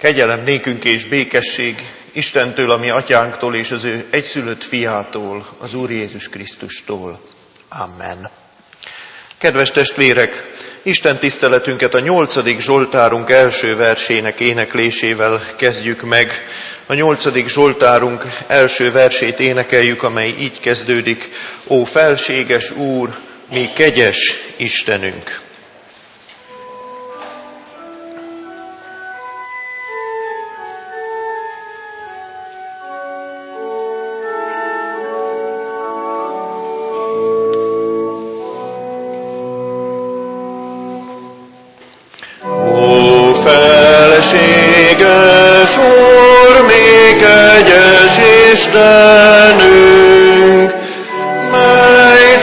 Kegyelem nékünk és békesség Istentől, a mi atyánktól és az ő egyszülött fiától, az Úr Jézus Krisztustól. Amen. Kedves testvérek, Isten tiszteletünket a 8. Zsoltárunk első versének éneklésével kezdjük meg. A 8. Zsoltárunk első versét énekeljük, amely így kezdődik: Ó felséges Úr, mi kegyes Istenünk! Felséges Úr, mi kegyes Istenünk, mely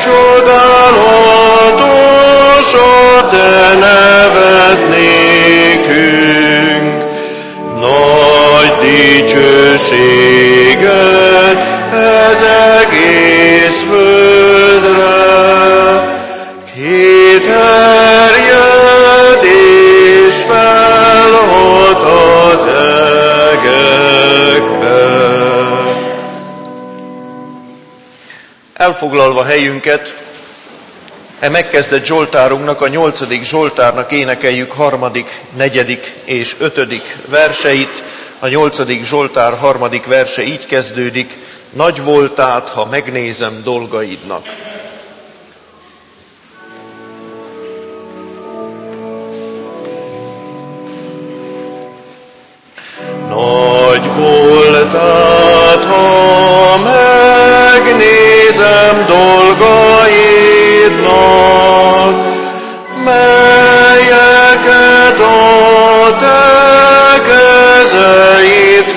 csodálatos a te neved nékünk. Nagy dicsőséged ez egész földre, kiterjed és felhat az egekbe. Elfoglalva helyünket, megkezdett Zsoltárunknak, a 8. Zsoltárnak énekeljük 3., 4. és 5. verseit. A 8. Zsoltár 3. verse így kezdődik: Nagy voltát, ha megnézem dolgaidnak. Nagy voltát, ha megnézem dolgaidnak, melyeket a te kezeid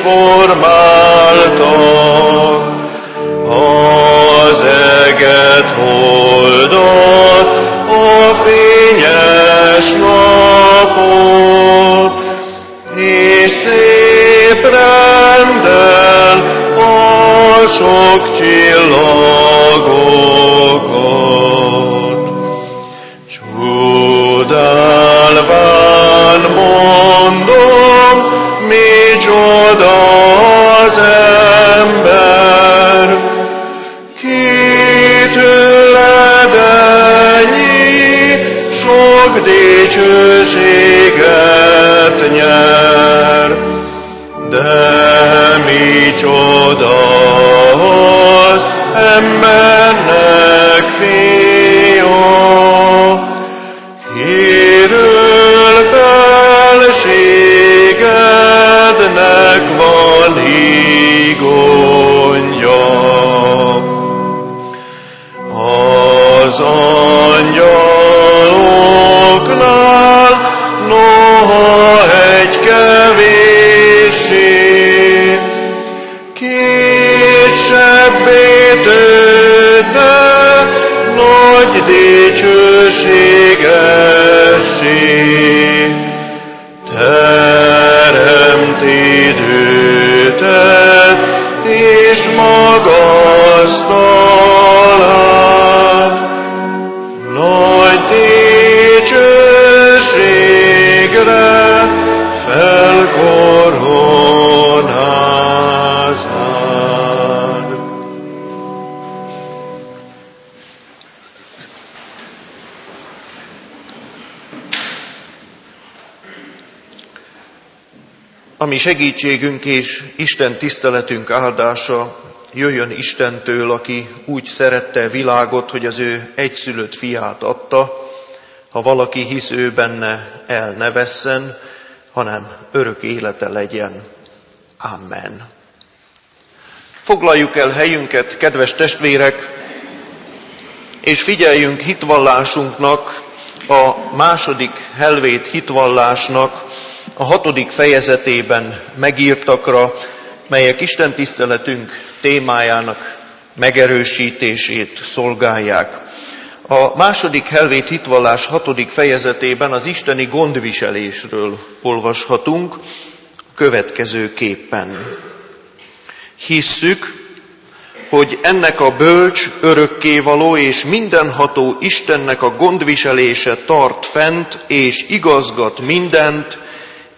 formáltak. Az eget, holdat, a fényes napot, és szép renddel a sok csillagokat. Csodálván mondom, micsoda az ember, ki tőled ennyi sok dicsőséget nyer. De micsoda az embernek fia, kiről felségednek van hígondja. Az angyaloknál noha egy kevéssé kisebbé tőd, de nagy dicsőségessé. Teremted őtet és magasztalad, nagy dicsőségre felkoronázad. A mi segítségünk és Isten tiszteletünk áldása jöjjön Istentől, aki úgy szerette világot, hogy az ő egyszülött fiát adta, ha valaki hisz ő benne, el ne vesszen, hanem örök élete legyen. Amen. Foglaljuk el helyünket, kedves testvérek, és figyeljünk hitvallásunknak, a második helvét hitvallásnak a 6. fejezetében megírtakra, melyek Isten tiszteletünk témájának megerősítését szolgálják. A második helvét hitvallás 6. fejezetében az isteni gondviselésről olvashatunk következőképpen. Hisszük, hogy ennek a bölcs, örökkévaló és mindenható Istennek a gondviselése tart fent és igazgat mindent,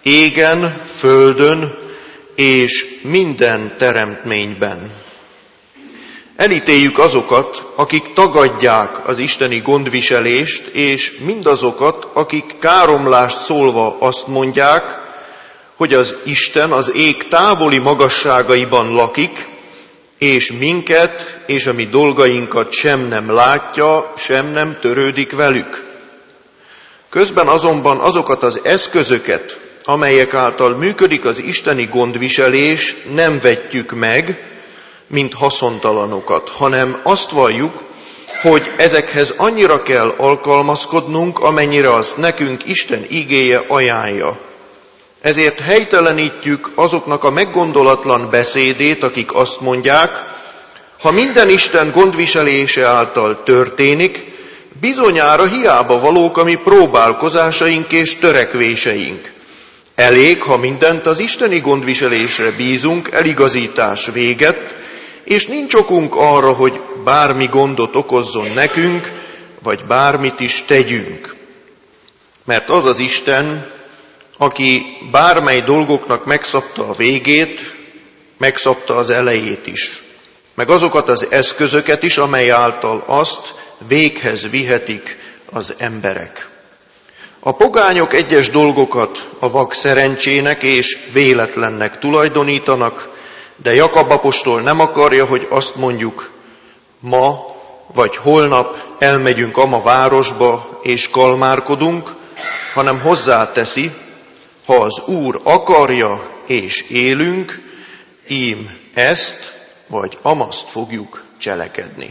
égen, földön és minden teremtményben. Elítéljük azokat, akik tagadják az isteni gondviselést, és mindazokat, akik káromlást szólva azt mondják, hogy az Isten az ég távoli magasságaiban lakik, és minket és a mi dolgainkat sem nem látja, sem nem törődik velük. Közben azonban azokat az eszközöket, amelyek által működik az isteni gondviselés, nem vetjük meg, mint haszontalanokat, hanem azt valljuk, hogy ezekhez annyira kell alkalmazkodnunk, amennyire azt nekünk Isten igéje ajánlja. Ezért helytelenítjük azoknak a meggondolatlan beszédét, akik azt mondják, ha minden Isten gondviselése által történik, bizonyára hiába valók a mi próbálkozásaink és törekvéseink. Elég, ha mindent az isteni gondviselésre bízunk, eligazítás véget, és nincs okunk arra, hogy bármi gondot okozzon nekünk, vagy bármit is tegyünk. Mert az az Isten, aki bármely dolgoknak megszabta a végét, megszabta az elejét is, meg azokat az eszközöket is, amely által azt véghez vihetik az emberek. A pogányok egyes dolgokat a vak szerencsének és véletlennek tulajdonítanak, de Jakab apostol nem akarja, hogy azt mondjuk, ma vagy holnap elmegyünk ama városba és kalmárkodunk, hanem hozzáteszi, ha az Úr akarja és élünk, ím ezt vagy amazt fogjuk cselekedni.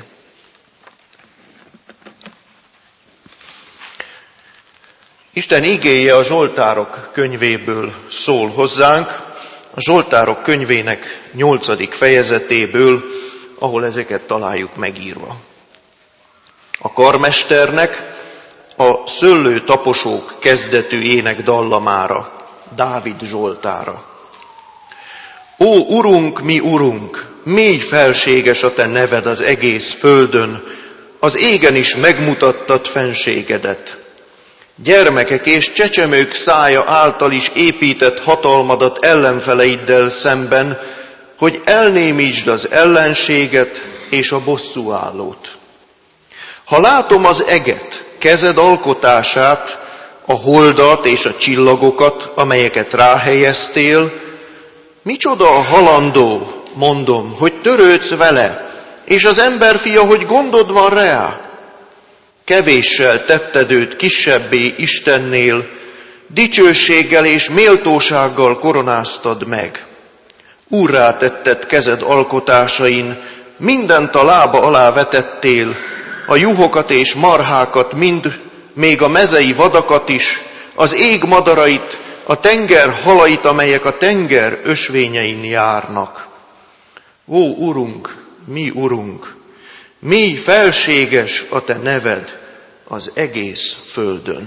Isten igéje a Zsoltárok könyvéből szól hozzánk, a Zsoltárok könyvének 8. fejezetéből, ahol ezeket találjuk megírva. A karmesternek a szőlőtaposók kezdetű ének dallamára, Dávid Zsoltára. Ó, Urunk, mi Urunk, mély felséges a te neved az egész földön, az égen is megmutattad fenségedet. Gyermekek és csecsemők szája által is épített hatalmadat ellenfeleiddel szemben, hogy elnémítsd az ellenséget és a bosszúállót. Ha látom az eget, kezed alkotását, a holdat és a csillagokat, amelyeket ráhelyeztél, micsoda a halandó, mondom, hogy törődsz vele, és az emberfia, hogy gondod van rá. Kevéssel tetted őt kisebbé Istennél, dicsőséggel és méltósággal koronáztad meg. Úrrá tetted kezed alkotásain, mindent a lába alá vetettél, a juhokat és marhákat mind, még a mezei vadakat is, az ég madarait, a tenger halait, amelyek a tenger ösvényein járnak. Ó, Urunk, mi Urunk, mi felséges a te neved az egész földön.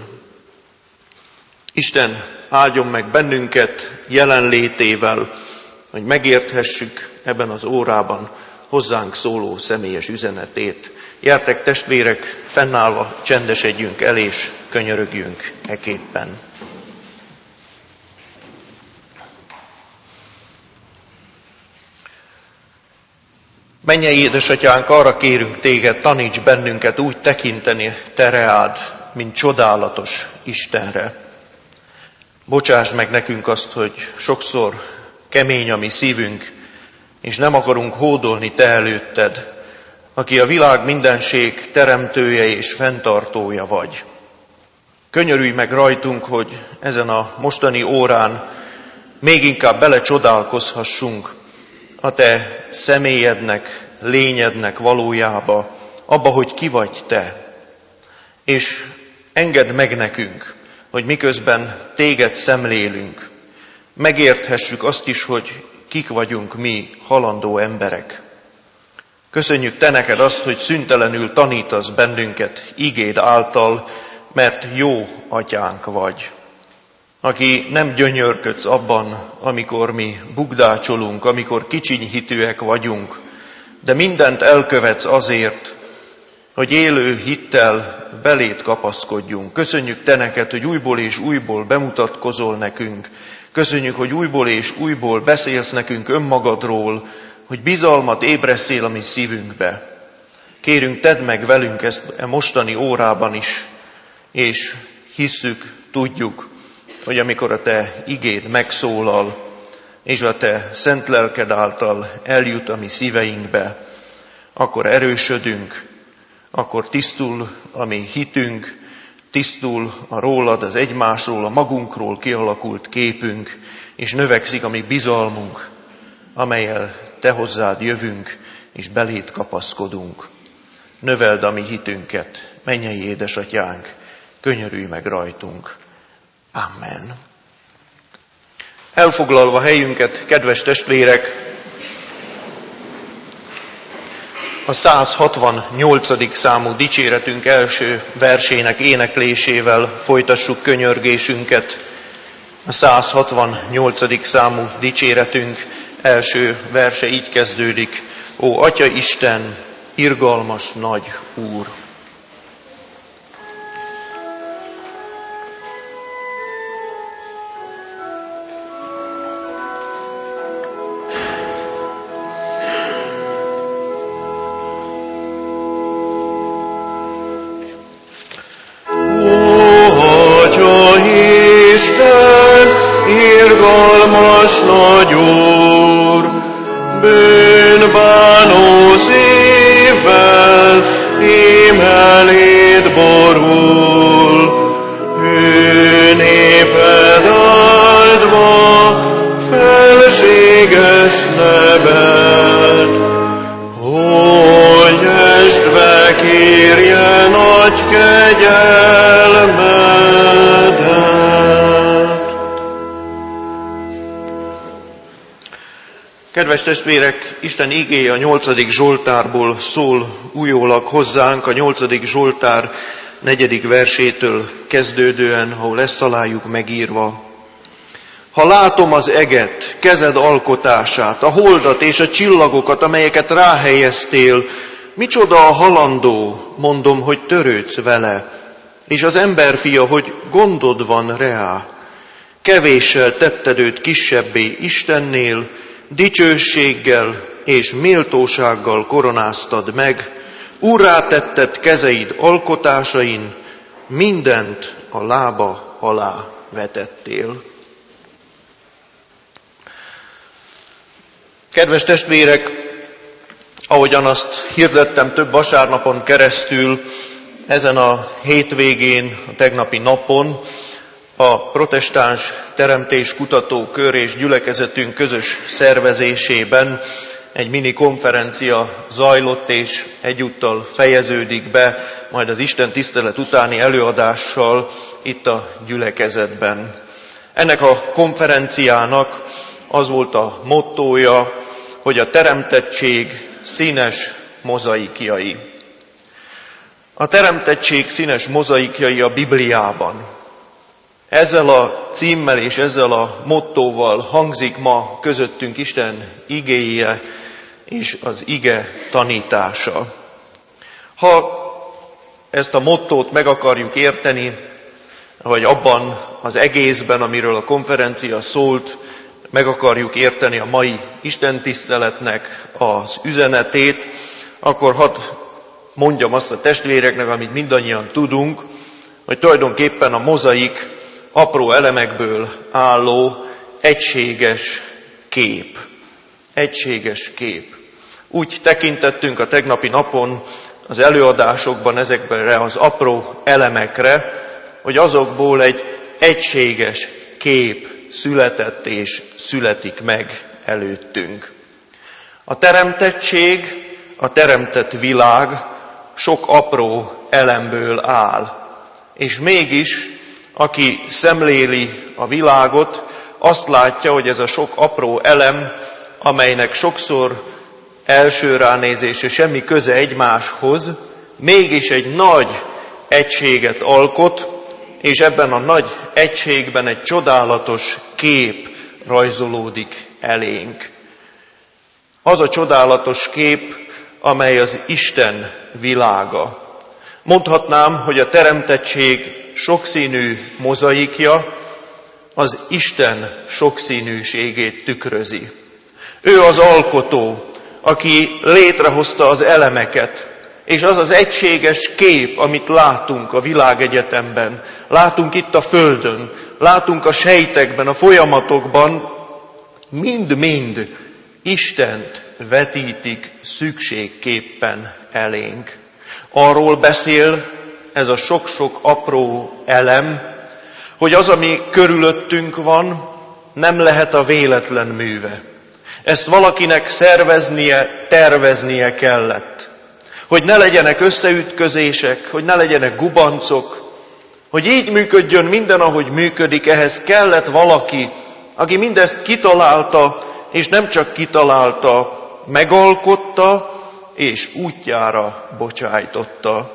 Isten áldjon meg bennünket jelenlétével, hogy megérthessük ebben az órában hozzánk szóló személyes üzenetét. Gyertek testvérek, fennállva csendesedjünk el és könyörögjünk eképpen. Mennyei édesatyánk, arra kérünk téged, taníts bennünket úgy tekinteni te reád, mint csodálatos Istenre. Bocsásd meg nekünk azt, hogy sokszor kemény a mi szívünk, és nem akarunk hódolni te előtted, aki a világ mindenség teremtője és fenntartója vagy. Könyörülj meg rajtunk, hogy ezen a mostani órán még inkább belecsodálkozhassunk a te személyednek, lényednek valójába, abba, hogy ki vagy te. És engedd meg nekünk, hogy miközben téged szemlélünk, megérthessük azt is, hogy kik vagyunk mi, halandó emberek. Köszönjük te neked azt, hogy szüntelenül tanítasz bennünket igéd által, mert jó atyánk vagy, aki nem gyönyörködsz abban, amikor mi bugdácsolunk, amikor kicsinyhitűek vagyunk, de mindent elkövetsz azért, hogy élő hittel beléd kapaszkodjunk. Köszönjük Te neked, hogy újból és újból bemutatkozol nekünk. Köszönjük, hogy újból és újból beszélsz nekünk önmagadról, hogy bizalmat ébresztél a mi szívünkbe. Kérünk, tedd meg velünk ezt a mostani órában is, és hisszük, tudjuk, hogy amikor a Te igéd megszólal, és a Te szent lelked által eljut a mi szíveinkbe, akkor erősödünk, akkor tisztul a mi hitünk, tisztul a rólad, az egymásról, a magunkról kialakult képünk, és növekszik a mi bizalmunk, amellyel Te hozzád jövünk, és beléd kapaszkodunk. Növeld a mi hitünket, mennyei édesatyánk, könyörülj meg rajtunk. Amen. Elfoglalva helyünket, kedves testvérek, a 168. számú dicséretünk első versének éneklésével folytassuk könyörgésünket. A 168. számú dicséretünk első verse így kezdődik. Ó, Atya Isten, irgalmas nagy Úr! Irgalmas nagy Úr, bűnbánó szívvel ím eléd borul, ő néped áldva felséges neved, hogy estve kérje nagy kegyelmedet. Kedves testvérek, Isten igéje a 8. Zsoltárból szól újólag hozzánk, a 8. Zsoltár 4. versétől kezdődően, ahol ezt találjuk megírva. Ha látom az eget, kezed alkotását, a holdat és a csillagokat, amelyeket ráhelyeztél, micsoda a halandó, mondom, hogy törődsz vele, és az emberfia, hogy gondod van reá. Kevéssel tetted őt kisebbé Istennél, dicsőséggel és méltósággal koronáztad meg, úrrá tetted kezeid alkotásain, mindent a lába alá vetettél. Kedves testvérek, ahogyan azt hirdettem több vasárnapon keresztül, ezen a hétvégén, a tegnapi napon, a protestáns teremtéskutató kör és gyülekezetünk közös szervezésében egy mini konferencia zajlott, és egyúttal fejeződik be majd az Isten tisztelet utáni előadással itt a gyülekezetben. Ennek a konferenciának az volt a mottója, hogy a teremtettség színes mozaikjai. A teremtettség színes mozaikjai a Bibliában. Ezzel a címmel és ezzel a mottóval hangzik ma közöttünk Isten igéje és az ige tanítása. Ha ezt a mottót meg akarjuk érteni, vagy abban az egészben, amiről a konferencia szólt, meg akarjuk érteni a mai istentiszteletnek az üzenetét, akkor hadd mondjam azt a testvéreknek, amit mindannyian tudunk, hogy tulajdonképpen a mozaik apró elemekből álló egységes kép. Egységes kép. Úgy tekintettünk a tegnapi napon az előadásokban ezekre az apró elemekre, hogy azokból egy egységes kép született és születik meg előttünk. A teremtettség, a teremtett világ sok apró elemből áll, és mégis aki szemléli a világot, azt látja, hogy ez a sok apró elem, amelynek sokszor első ránézésre semmi köze egymáshoz, mégis egy nagy egységet alkot, és ebben a nagy egységben egy csodálatos kép rajzolódik elénk. Az a csodálatos kép, amely az Isten világa. Mondhatnám, hogy a teremtettség sokszínű mozaikja az Isten sokszínűségét tükrözi. Ő az alkotó, aki létrehozta az elemeket, és az az egységes kép, amit látunk a világegyetemben, látunk itt a Földön, látunk a sejtekben, a folyamatokban, mind-mind Istent vetítik szükségképpen elénk. Arról beszél ez a sok-sok apró elem, hogy az, ami körülöttünk van, nem lehet a véletlen műve. Ezt valakinek szerveznie, terveznie kellett. Hogy ne legyenek összeütközések, hogy ne legyenek gubancok, hogy így működjön minden, ahogy működik, ehhez kellett valaki, aki mindezt kitalálta, és nem csak kitalálta, megalkotta, és útjára bocsájtotta.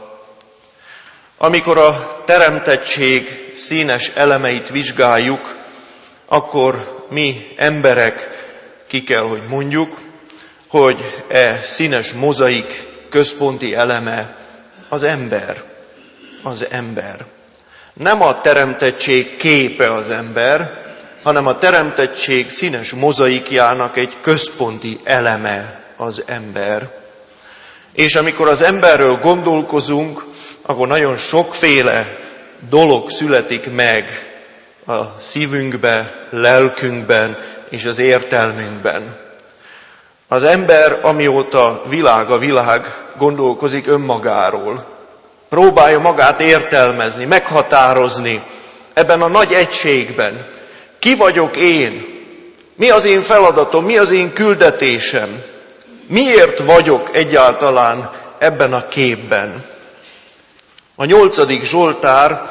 Amikor a teremtettség színes elemeit vizsgáljuk, akkor mi emberek ki kell, hogy mondjuk, hogy színes mozaik központi eleme az ember. Az ember. Nem a teremtettség képe az ember, hanem a teremtettség színes mozaikjának egy központi eleme az ember. És amikor az emberről gondolkozunk, akkor nagyon sokféle dolog születik meg a szívünkbe, lelkünkben és az értelmünkben. Az ember, amióta a világ gondolkozik önmagáról. Próbálja magát értelmezni, meghatározni ebben a nagy egységben. Ki vagyok én? Mi az én feladatom? Mi az én küldetésem? Miért vagyok egyáltalán ebben a képben? A 8. Zsoltár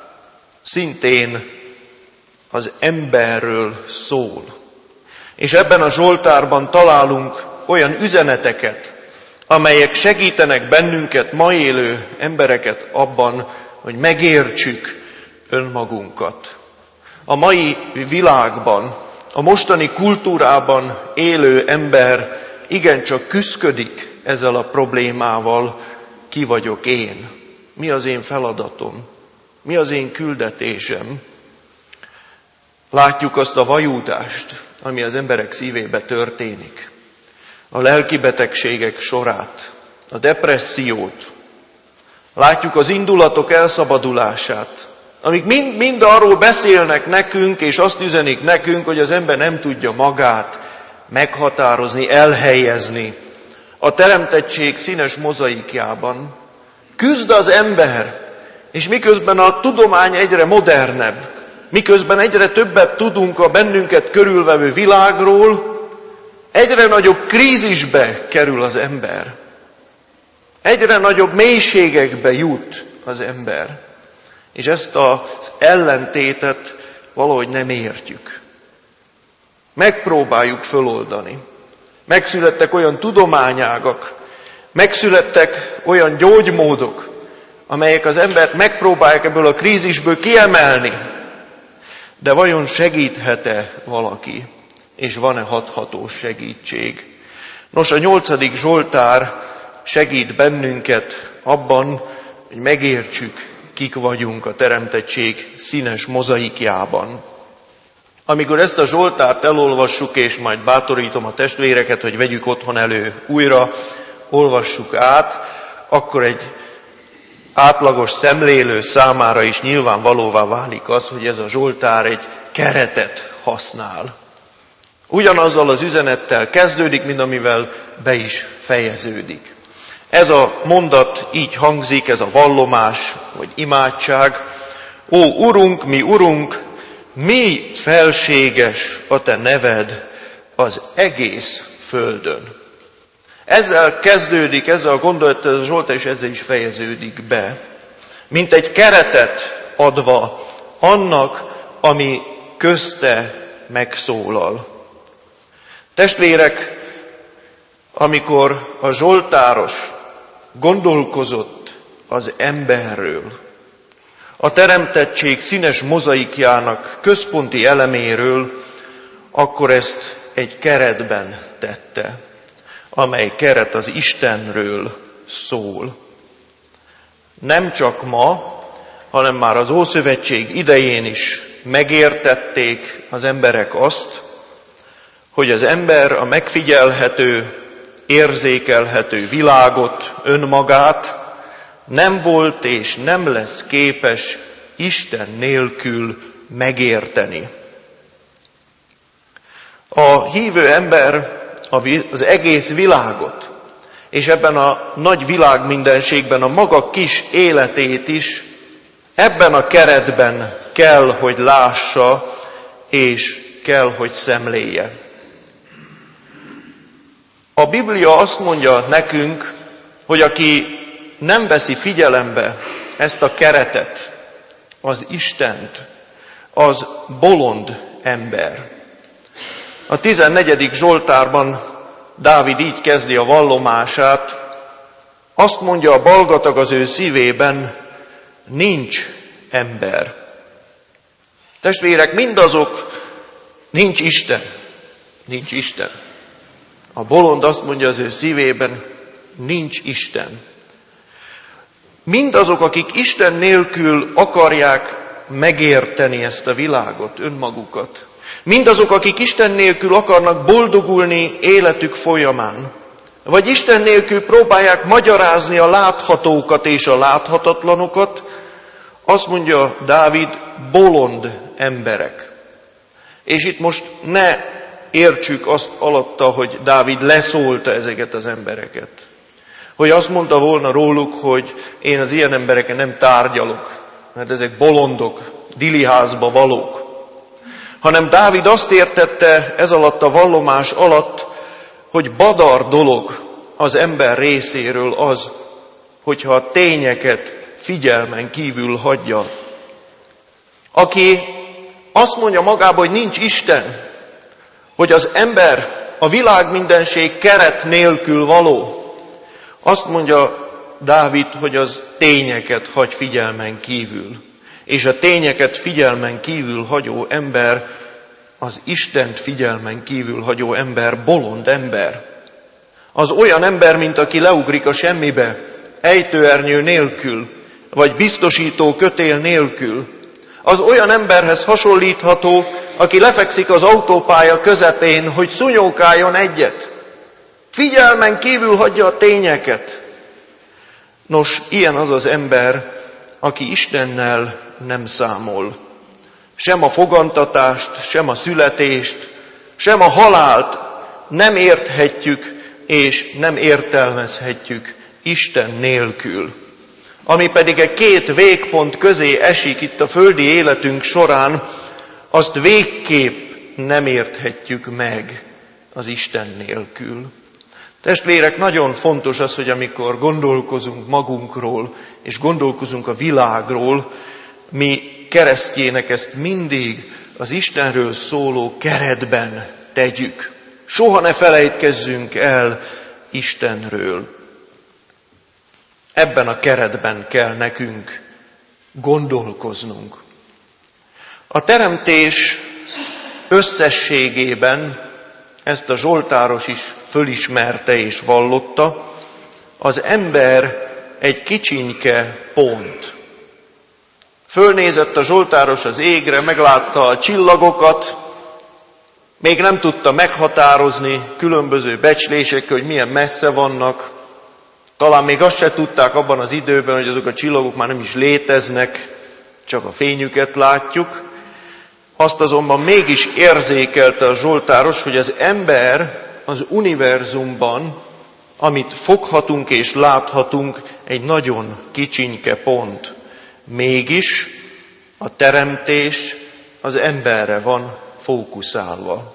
szintén az emberről szól. És ebben a Zsoltárban találunk olyan üzeneteket, amelyek segítenek bennünket, ma élő embereket abban, hogy megértsük önmagunkat. A mai világban, a mostani kultúrában élő ember igencsak küszködik ezzel a problémával, ki vagyok én, mi az én feladatom, mi az én küldetésem. Látjuk azt a vajúdást, ami az emberek szívébe történik. A lelki betegségek sorát, a depressziót. Látjuk az indulatok elszabadulását, amik mind arról beszélnek nekünk, és azt üzenik nekünk, hogy az ember nem tudja magát meghatározni, elhelyezni a teremtettség színes mozaikjában. Küzd az ember, és miközben a tudomány egyre modernebb, miközben egyre többet tudunk a bennünket körülvevő világról, egyre nagyobb krízisbe kerül az ember. Egyre nagyobb mélységekbe jut az ember. És ezt az ellentétet valahogy nem értjük. Megpróbáljuk föloldani. Megszülettek olyan tudományágak, megszülettek olyan gyógymódok, amelyek az embert megpróbálják ebből a krízisből kiemelni. De vajon segíthet-e valaki? És van-e hathatós segítség? Nos, a 8. Zsoltár segít bennünket abban, hogy megértsük, kik vagyunk a teremtettség színes mozaikjában. Amikor ezt a Zsoltárt elolvassuk, és majd bátorítom a testvéreket, hogy vegyük otthon elő újra, olvassuk át, akkor egy átlagos szemlélő számára is nyilvánvalóvá válik az, hogy ez a Zsoltár egy keretet használ. Ugyanazzal az üzenettel kezdődik, mint amivel be is fejeződik. Ez a mondat így hangzik, ez a vallomás, vagy imádság. Ó, Urunk, mi Urunk, mi felséges a Te neved az egész földön. Ezzel kezdődik, ezzel a gondolattal ez a Zsoltár, és ezzel is fejeződik be. Mint egy keretet adva annak, ami közte megszólal. Testvérek, amikor a zsoltáros gondolkozott az emberről, a teremtettség színes mozaikjának központi eleméről, akkor ezt egy keretben tette, amely keret az Istenről szól. Nem csak ma, hanem már az Ószövetség idején is megértették az emberek azt, hogy az ember a megfigyelhető, érzékelhető világot, önmagát nem volt és nem lesz képes Isten nélkül megérteni. A hívő ember az egész világot, és ebben a nagy világmindenségben a maga kis életét is ebben a keretben kell, hogy lássa, és kell, hogy szemléje. A Biblia azt mondja nekünk, hogy aki nem veszi figyelembe ezt a keretet, az Istent, az bolond ember. A 14. Zsoltárban Dávid így kezdi a vallomását, azt mondja, a balgatag az ő szívében, nincs ember. Testvérek, mindazok, nincs Isten. Nincs Isten. A bolond azt mondja az ő szívében, nincs Isten. Mindazok, akik Isten nélkül akarják megérteni ezt a világot, önmagukat. Mindazok, akik Isten nélkül akarnak boldogulni életük folyamán. Vagy Isten nélkül próbálják magyarázni a láthatókat és a láthatatlanokat, azt mondja Dávid, bolond emberek. És itt most ne értsük azt alatta, hogy Dávid leszólta ezeket az embereket. Hogy azt mondta volna róluk, hogy én az ilyen embereken nem tárgyalok, mert ezek bolondok, diliházba valók. Hanem Dávid azt értette ez alatt a vallomás alatt, hogy badar dolog az ember részéről az, hogyha a tényeket figyelmen kívül hagyja. Aki azt mondja magába, hogy nincs Isten, hogy az ember a világ mindenség keret nélkül való, azt mondja Dávid, hogy az tényeket hagy figyelmen kívül. És a tényeket figyelmen kívül hagyó ember, az Istent figyelmen kívül hagyó ember, bolond ember. Az olyan ember, mint aki leugrik a semmibe, ejtőernyő nélkül, vagy biztosító kötél nélkül. Az olyan emberhez hasonlítható, aki lefekszik az autópálya közepén, hogy szunyókáljon egyet. Figyelmen kívül hagyja a tényeket. Nos, ilyen az az ember, aki Istennel nem számol. Sem a fogantatást, sem a születést, sem a halált nem érthetjük és nem értelmezhetjük Isten nélkül. Ami pedig egy két végpont közé esik itt a földi életünk során, azt végképp nem érthetjük meg az Isten nélkül. Testvérek, nagyon fontos az, hogy amikor gondolkozunk magunkról, és gondolkozunk a világról, mi keresztjének ezt mindig az Istenről szóló keretben tegyük. Soha ne felejtkezzünk el Istenről. Ebben a keretben kell nekünk gondolkoznunk. A teremtés összességében, ezt a zsoltáros is fölismerte és vallotta, az ember egy kicsinke pont. Fölnézett a zsoltáros az égre, meglátta a csillagokat, még nem tudta meghatározni különböző becslések, hogy milyen messze vannak. Talán még azt se tudták abban az időben, hogy azok a csillagok már nem is léteznek, csak a fényüket látjuk. Azt azonban mégis érzékelte a zsoltáros, hogy az ember az univerzumban, amit foghatunk és láthatunk, egy nagyon kicsinke pont. Mégis a teremtés az emberre van fókuszálva.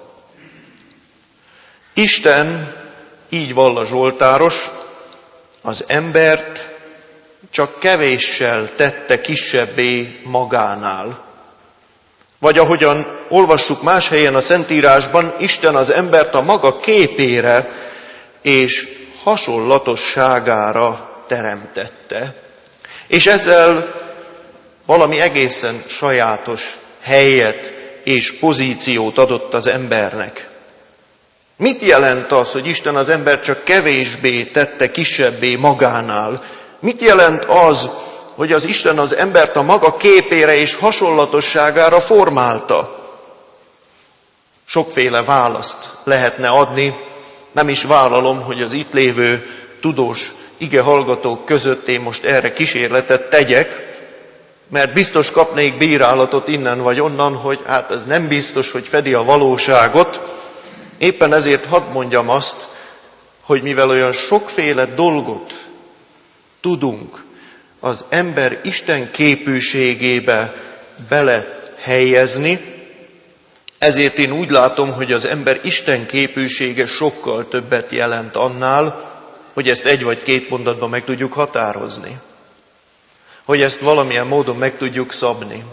Isten, így vall a zsoltáros, az embert csak kevéssel tette kisebbé magánál. Vagy ahogyan olvassuk más helyen a Szentírásban, Isten az embert a maga képére és hasonlatosságára teremtette. És ezzel valami egészen sajátos helyet és pozíciót adott az embernek. Mit jelent az, hogy Isten az embert csak kevésbé tette kisebbé magánál? Mit jelent az, hogy az Isten az embert a maga képére és hasonlatosságára formálta. Sokféle választ lehetne adni, nem is vállalom, hogy az itt lévő tudós igehallgatók között én most erre kísérletet tegyek, mert biztos kapnék bírálatot innen vagy onnan, hogy hát ez nem biztos, hogy fedi a valóságot. Éppen ezért hadd mondjam azt, hogy mivel olyan sokféle dolgot tudunk az ember Isten képűségébe belehelyezni, ezért én úgy látom, hogy az ember Isten képűsége sokkal többet jelent annál, hogy ezt egy vagy két mondatban meg tudjuk határozni. Hogy ezt valamilyen módon meg tudjuk szabni.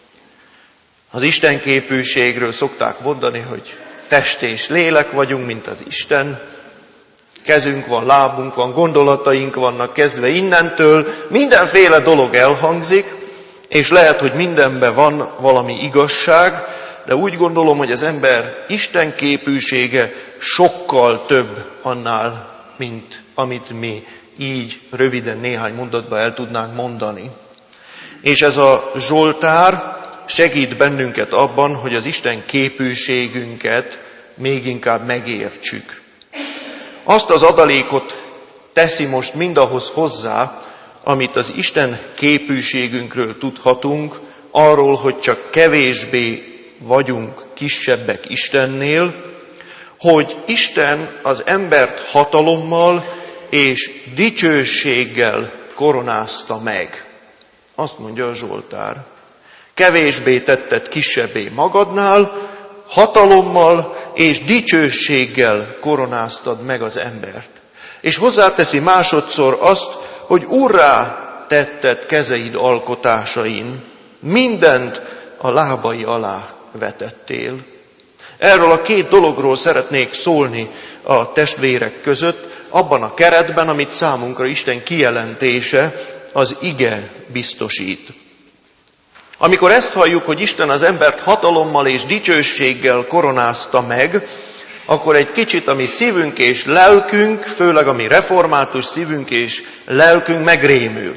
Az Isten képűségről szokták mondani, hogy test és lélek vagyunk, mint az Isten. Kezünk van, lábunk van, gondolataink vannak kezdve innentől. Mindenféle dolog elhangzik, és lehet, hogy mindenben van valami igazság, de úgy gondolom, hogy az ember Isten képűsége sokkal több annál, mint amit mi így röviden néhány mondatban el tudnánk mondani. És ez a Zsoltár segít bennünket abban, hogy az Isten képűségünket még inkább megértsük. Azt az adalékot teszi most mindahhoz hozzá, amit az Isten képűségünkről tudhatunk, arról, hogy csak kevésbé vagyunk kisebbek Istennél, hogy Isten az embert hatalommal és dicsőséggel koronázta meg. Azt mondja a Zsoltár. Kevésbé tetted kisebbé magadnál, hatalommal és dicsőséggel koronáztad meg az embert. És hozzáteszi másodszor azt, hogy urrá tetted kezeid alkotásain, mindent a lábai alá vetettél. Erről a két dologról szeretnék szólni a testvérek között, abban a keretben, amit számunkra Isten kijelentése, az ige biztosít. Amikor ezt halljuk, hogy Isten az embert hatalommal és dicsőséggel koronázta meg, akkor egy kicsit a mi szívünk és lelkünk, főleg a mi református szívünk és lelkünk megrémül.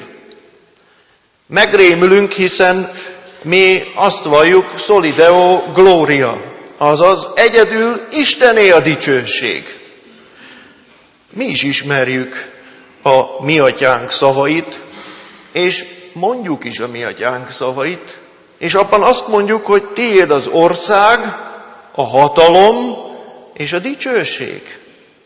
Megrémülünk, hiszen mi azt valljuk, soli Deo gloria, azaz egyedül Istené a dicsőség. Mi is ismerjük a mi atyánk szavait, és mondjuk is a mi atyánk szavait, és abban azt mondjuk, hogy tiéd az ország, a hatalom és a dicsőség.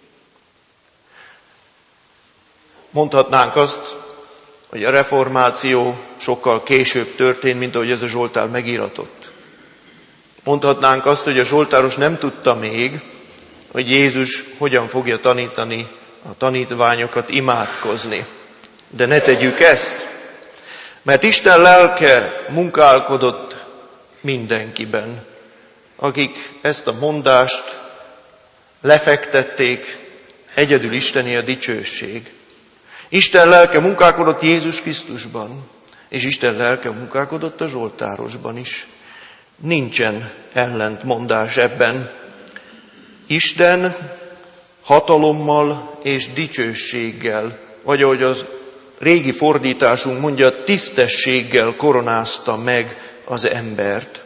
Mondhatnánk azt, hogy a reformáció sokkal később történt, mint ahogy ez a Zsoltár megíratott. Mondhatnánk azt, hogy a zsoltáros nem tudta még, hogy Jézus hogyan fogja tanítani a tanítványokat imádkozni. De ne tegyük ezt, mert Isten lelke munkálkodott mindenkiben, akik ezt a mondást lefektették, egyedül Istené a dicsőség. Isten lelke munkálkodott Jézus Krisztusban, és Isten lelke munkálkodott a zsoltárosban is. Nincsen ellentmondás ebben. Isten hatalommal és dicsőséggel, vagy ahogy az régi fordításunk mondja, tisztességgel koronázta meg az embert.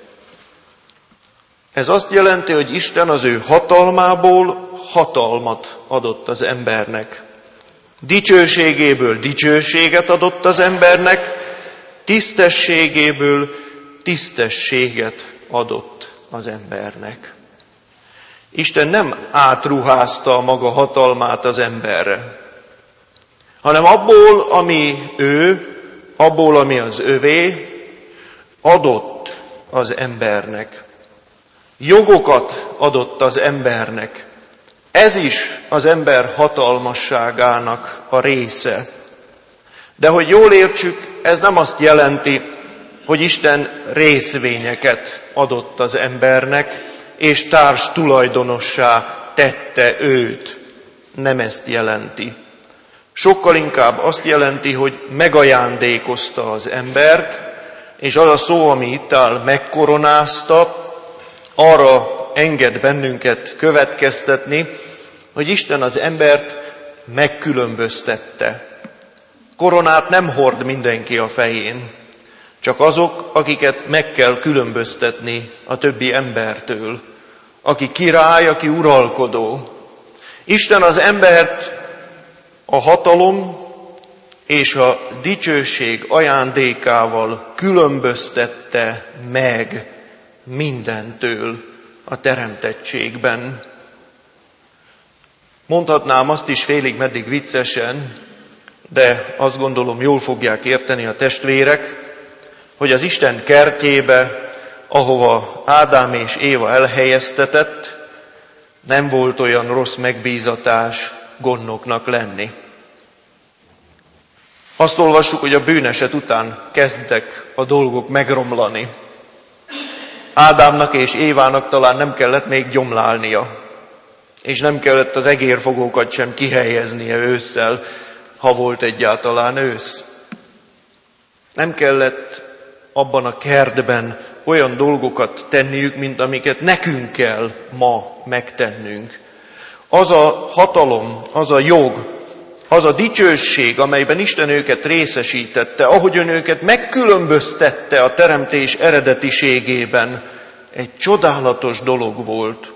Ez azt jelenti, hogy Isten az ő hatalmából hatalmat adott az embernek. Dicsőségéből dicsőséget adott az embernek, tisztességéből tisztességet adott az embernek. Isten nem átruházta a maga hatalmát az emberre, hanem abból, ami ő, abból, ami az övé, adott az embernek. Jogokat adott az embernek. Ez is az ember hatalmasságának a része. De hogy jól értsük, ez nem azt jelenti, hogy Isten részvényeket adott az embernek, és társ tulajdonossá tette őt. Nem ezt jelenti. Sokkal inkább azt jelenti, hogy megajándékozta az embert, és az a szó, ami itt áll, megkoronázta, arra enged bennünket következtetni, hogy Isten az embert megkülönböztette. Koronát nem hord mindenki a fején, csak azok, akiket meg kell különböztetni a többi embertől. Aki király, aki uralkodó. Isten az embert a hatalom és a dicsőség ajándékával különböztette meg mindentől a teremtettségben. Mondhatnám azt is félig meddig viccesen, de azt gondolom jól fogják érteni a testvérek, hogy az Isten kertjébe, ahova Ádám és Éva elhelyeztetett, nem volt olyan rossz megbízatás gondnoknak lenni. Azt olvassuk, hogy a bűneset után kezdtek a dolgok megromlani. Ádámnak és Évának talán nem kellett még gyomlálnia, és nem kellett az egérfogókat sem kihelyeznie ősszel, ha volt egyáltalán ősz. Nem kellett abban a kertben olyan dolgokat tenniük, mint amiket nekünk kell ma megtennünk. Az a hatalom, az a jog, az a dicsőség, amelyben Isten őket részesítette, ahogyan őket megkülönböztette a teremtés eredetiségében, egy csodálatos dolog volt.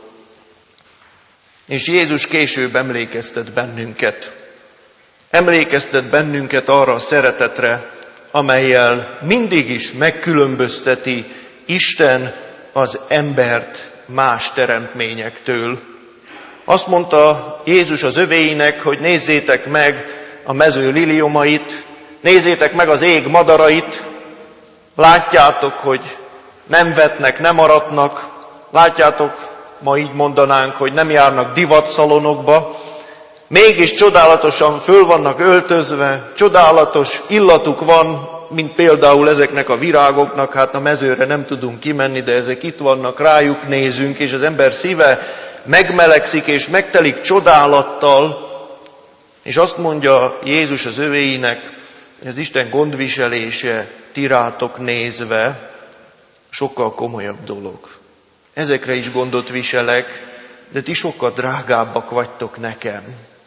És Jézus később emlékeztet bennünket. Emlékeztet bennünket arra a szeretetre, amellyel mindig is megkülönbözteti Isten az embert más teremtményektől. Azt mondta Jézus az övéinek, hogy nézzétek meg a mező liliomait, nézzétek meg az ég madarait, látjátok, hogy nem vetnek, nem aratnak, látjátok, ma így mondanánk, hogy nem járnak divatszalonokba, mégis csodálatosan föl vannak öltözve, csodálatos illatuk van, mint például ezeknek a virágoknak, hát a mezőre nem tudunk kimenni, de ezek itt vannak, rájuk nézünk, és az ember szíve megmelegszik és megtelik csodálattal, és azt mondja Jézus az övéinek, hogy az Isten gondviselése tirátok nézve sokkal komolyabb dolog. Ezekre is gondot viselek, de ti sokkal drágábbak vagytok nekem.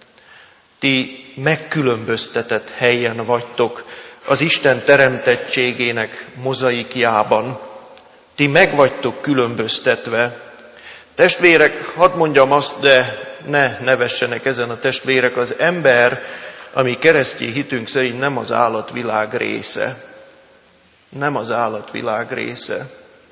Ti megkülönböztetett helyen vagytok az Isten teremtettségének mozaikjában. Ti meg vagytok különböztetve. Testvérek, hadd mondjam azt, de ne nevessenek ezen a testvérek, az ember, ami keresztény hitünk szerint nem az állatvilág része. Nem az állatvilág része.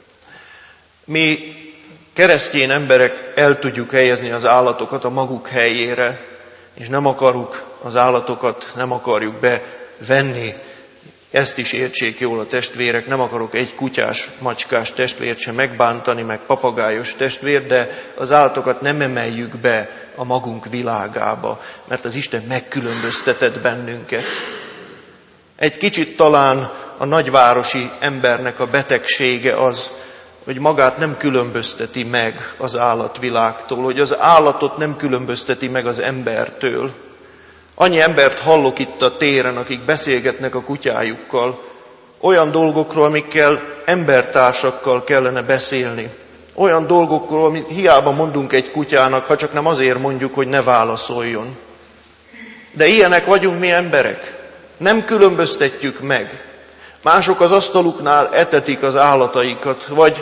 Mi keresztény emberek el tudjuk helyezni az állatokat a maguk helyére, és nem akarjuk az állatokat, nem akarjuk bevenni. Ezt is értsék jól a testvérek, nem akarok egy kutyás, macskás testvért sem megbántani, meg papagájos testvért, de az állatokat nem emeljük be a magunk világába, mert az Isten megkülönböztetett bennünket. Egy kicsit talán a nagyvárosi embernek a betegsége az, hogy magát nem különbözteti meg az állatvilágtól, hogy az állatot nem különbözteti meg az embertől. Annyi embert hallok itt a téren, akik beszélgetnek a kutyájukkal, olyan dolgokról, amikkel embertársakkal kellene beszélni. Olyan dolgokról, amit hiába mondunk egy kutyának, ha csak nem azért mondjuk, hogy ne válaszoljon. De ilyenek vagyunk mi emberek. Nem különböztetjük meg. Mások az asztaluknál etetik az állataikat, vagy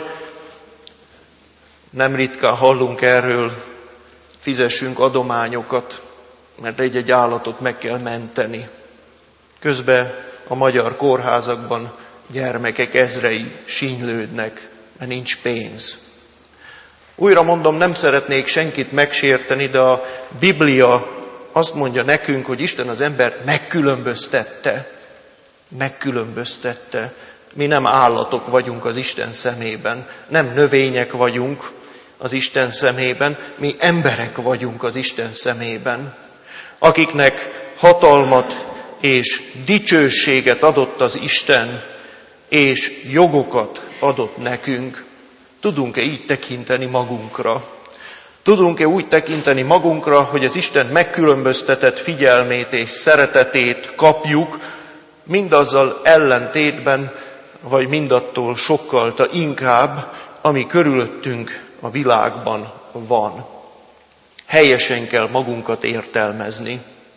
nem ritkán hallunk erről, fizessünk adományokat, mert egy-egy állatot meg kell menteni. Közben a magyar kórházakban gyermekek ezrei sínylődnek, mert nincs pénz. Újra mondom, nem szeretnék senkit megsérteni, de a Biblia azt mondja nekünk, hogy Isten az embert megkülönböztette. Megkülönböztette. Mi nem állatok vagyunk az Isten szemében, nem növények vagyunk az Isten szemében, mi emberek vagyunk az Isten szemében, akiknek hatalmat és dicsőséget adott az Isten, és jogokat adott nekünk. Tudunk-e így tekinteni magunkra? Tudunk-e úgy tekinteni magunkra, hogy az Isten megkülönböztetett figyelmét és szeretetét kapjuk, mindazzal ellentétben, vagy mindattól sokkal inkább, ami körülöttünk a világban van. Helyesen kell magunkat értelmezni.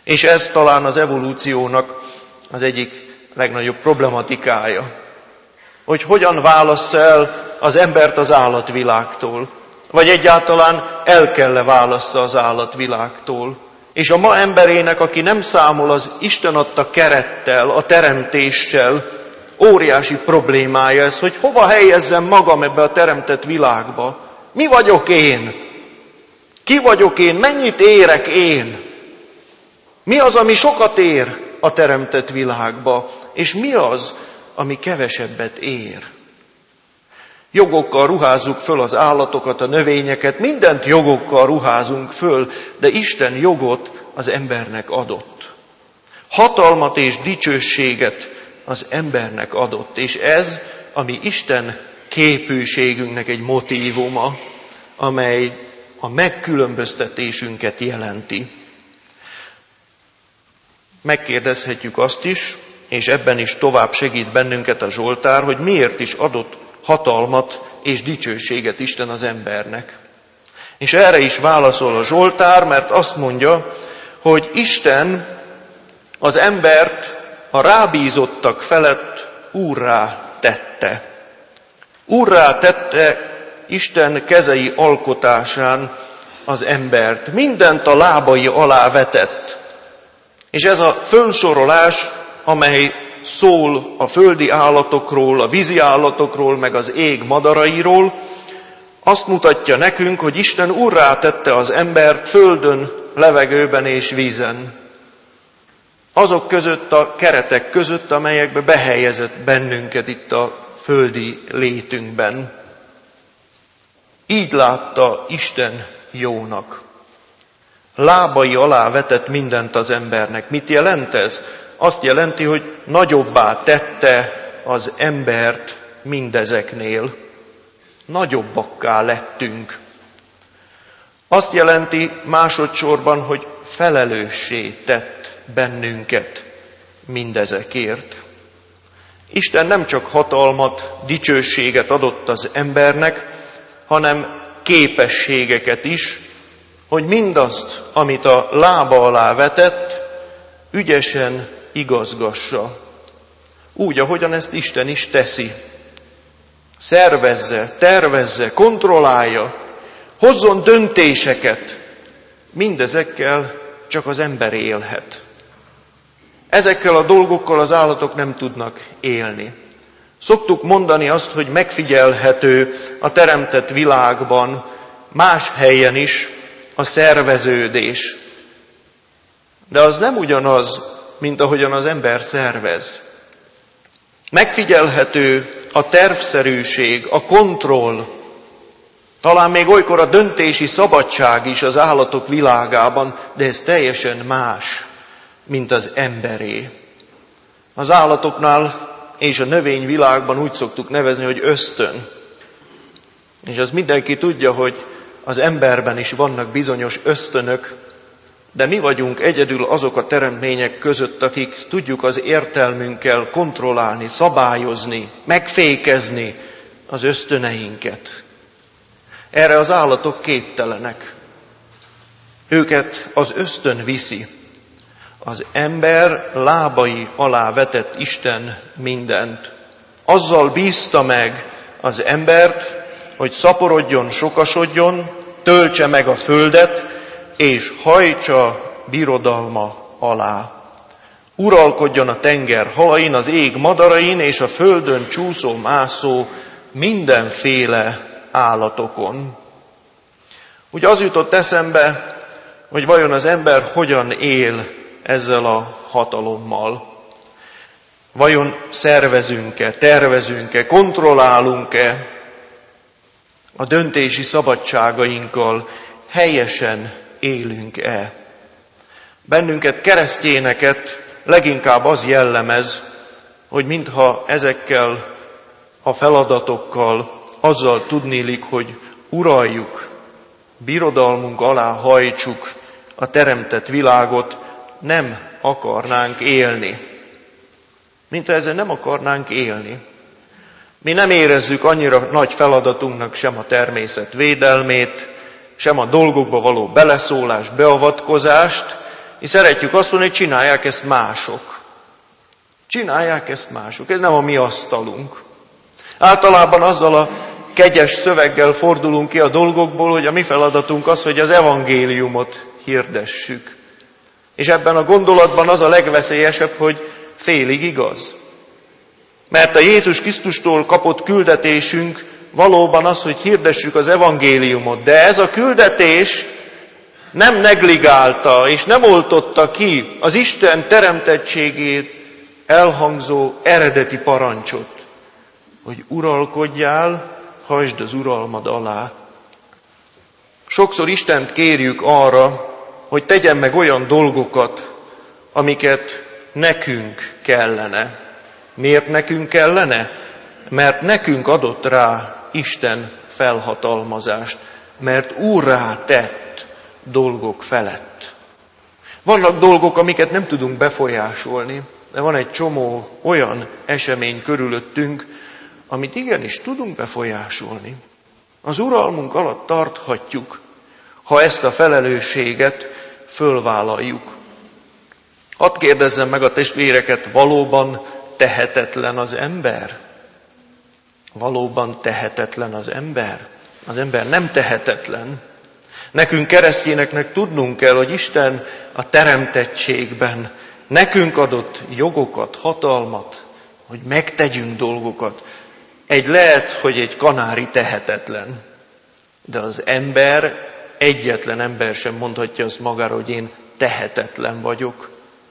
És ez talán az evolúciónak az egyik legnagyobb problematikája, hogy hogyan válassza el az embert az állatvilágtól, vagy egyáltalán el kell-e válassza az állatvilágtól. És a ma emberének, aki nem számol az Isten adta kerettel, a teremtéssel, óriási problémája ez, hogy hova helyezzem magam ebbe a teremtett világba. Mi vagyok én? Ki vagyok én? Mennyit érek én? Mi az, ami sokat ér a teremtett világba, és mi az, ami kevesebbet ér? Jogokkal ruházzuk föl az állatokat, a növényeket, mindent jogokkal ruházunk föl, de Isten jogot az embernek adott. Hatalmat és dicsőséget az embernek adott, és ez, ami Isten képűségünknek egy motívuma, amely a megkülönböztetésünket jelenti. Megkérdezhetjük azt is, és ebben is tovább segít bennünket a Zsoltár, hogy miért is adott hatalmat és dicsőséget Isten az embernek. És erre is válaszol a Zsoltár, mert azt mondja, hogy Isten az embert a rábízottak felett úrrá tette. Úrrá tette Isten kezei alkotásán az embert. Mindent a lábai alá vetett. És ez a fölsorolás, amely szól a földi állatokról, a vízi állatokról, meg az ég madarairól, azt mutatja nekünk, hogy Isten úrrá tette az embert földön, levegőben és vízen. Azok között a keretek között, amelyekbe behelyezett bennünket itt a földi létünkben. Így látta Isten jónak. Lábai alá vetett mindent az embernek. Mit jelent ez? Azt jelenti, hogy nagyobbá tette az embert mindezeknél. Nagyobbakká lettünk. Azt jelenti másodszorban, hogy felelőssé tett bennünket mindezekért. Isten nem csak hatalmat, dicsőséget adott az embernek, hanem képességeket is, hogy mindazt, amit a lába alá vetett, ügyesen igazgassa. Úgy, ahogyan ezt Isten is teszi. Szervezze, tervezze, kontrollálja, hozzon döntéseket. Mindezekkel csak az ember élhet. Ezekkel a dolgokkal az állatok nem tudnak élni. Szoktuk mondani azt, hogy megfigyelhető a teremtett világban, más helyen is a szerveződés. De az nem ugyanaz, mint ahogyan az ember szervez. Megfigyelhető a tervszerűség, a kontroll, talán még olykor a döntési szabadság is az állatok világában, de ez teljesen más, mint az emberé. Az állatoknál és a növényvilágban úgy szoktuk nevezni, hogy ösztön. És az mindenki tudja, hogy az emberben is vannak bizonyos ösztönök, de mi vagyunk egyedül azok a teremtmények között, akik tudjuk az értelmünkkel kontrollálni, szabályozni, megfékezni az ösztöneinket. Erre az állatok képtelenek. Őket az ösztön viszi. Az ember lábai alá vetett Isten mindent. Azzal bízta meg az embert, hogy szaporodjon, sokasodjon, töltse meg a földet, és hajtsa birodalma alá. Uralkodjon a tenger halain, az ég madarain, és a földön csúszó-mászó mindenféle állatokon. Úgy az jutott eszembe, hogy vajon az ember hogyan él ezzel a hatalommal. Vajon szervezünk-e, tervezünk-e, kontrollálunk-e a döntési szabadságainkkal, helyesen élünk-e? Bennünket, keresztényeket leginkább az jellemez, hogy mintha ezekkel a feladatokkal azzal tudnélik, hogy uraljuk, birodalmunk alá hajtsuk a teremtett világot, nem akarnánk élni. Mintha ezzel nem akarnánk élni. Mi nem érezzük annyira nagy feladatunknak sem a természet védelmét, sem a dolgokba való beleszólást, beavatkozást, mi szeretjük azt mondani, hogy csinálják ezt mások. Csinálják ezt mások, ez nem a mi asztalunk. Általában azzal a kegyes szöveggel fordulunk ki a dolgokból, hogy a mi feladatunk az, hogy az evangéliumot hirdessük. És ebben a gondolatban az a legveszélyesebb, hogy félig igaz. Mert a Jézus Krisztustól kapott küldetésünk valóban az, hogy hirdessük az evangéliumot. De ez a küldetés nem negligálta és nem oltotta ki az Isten teremtettségét elhangzó eredeti parancsot, hogy uralkodjál, hajtsd az uralmad alá. Sokszor Istent kérjük arra, hogy tegyen meg olyan dolgokat, amiket nekünk kellene. Miért nekünk kellene? Mert nekünk adott rá Isten felhatalmazást, mert úrrá tett dolgok felett. Vannak dolgok, amiket nem tudunk befolyásolni, de van egy csomó olyan esemény körülöttünk, amit igenis tudunk befolyásolni. Az uralmunk alatt tarthatjuk, ha ezt a felelősséget fölvállaljuk. Hadd kérdezzem meg a testvéreket, valóban tehetetlen az ember? Valóban tehetetlen az ember? Az ember nem tehetetlen. Nekünk keresztényeknek tudnunk kell, hogy Isten a teremtettségben nekünk adott jogokat, hatalmat, hogy megtegyünk dolgokat. Lehet, hogy egy kanári tehetetlen, de az ember, egyetlen ember sem mondhatja azt magára, hogy én tehetetlen vagyok.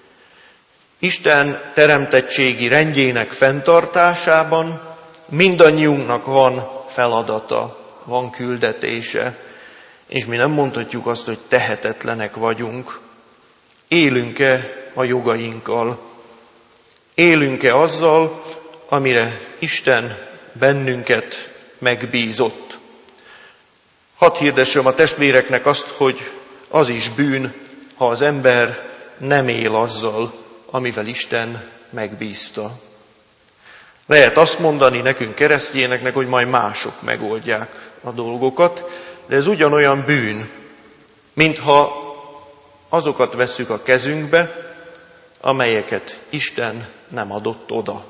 Isten teremtettségi rendjének fenntartásában mindannyiunknak van feladata, van küldetése, és mi nem mondhatjuk azt, hogy tehetetlenek vagyunk. Élünk-e a jogainkkal? Élünk-e azzal, amire Isten bennünket megbízott? Hadd hirdessem a testvéreknek azt, hogy az is bűn, ha az ember nem él azzal, amivel Isten megbízta. Lehet azt mondani nekünk keresztényeknek, hogy majd mások megoldják a dolgokat, de ez ugyanolyan bűn, mintha azokat vesszük a kezünkbe, amelyeket Isten nem adott oda.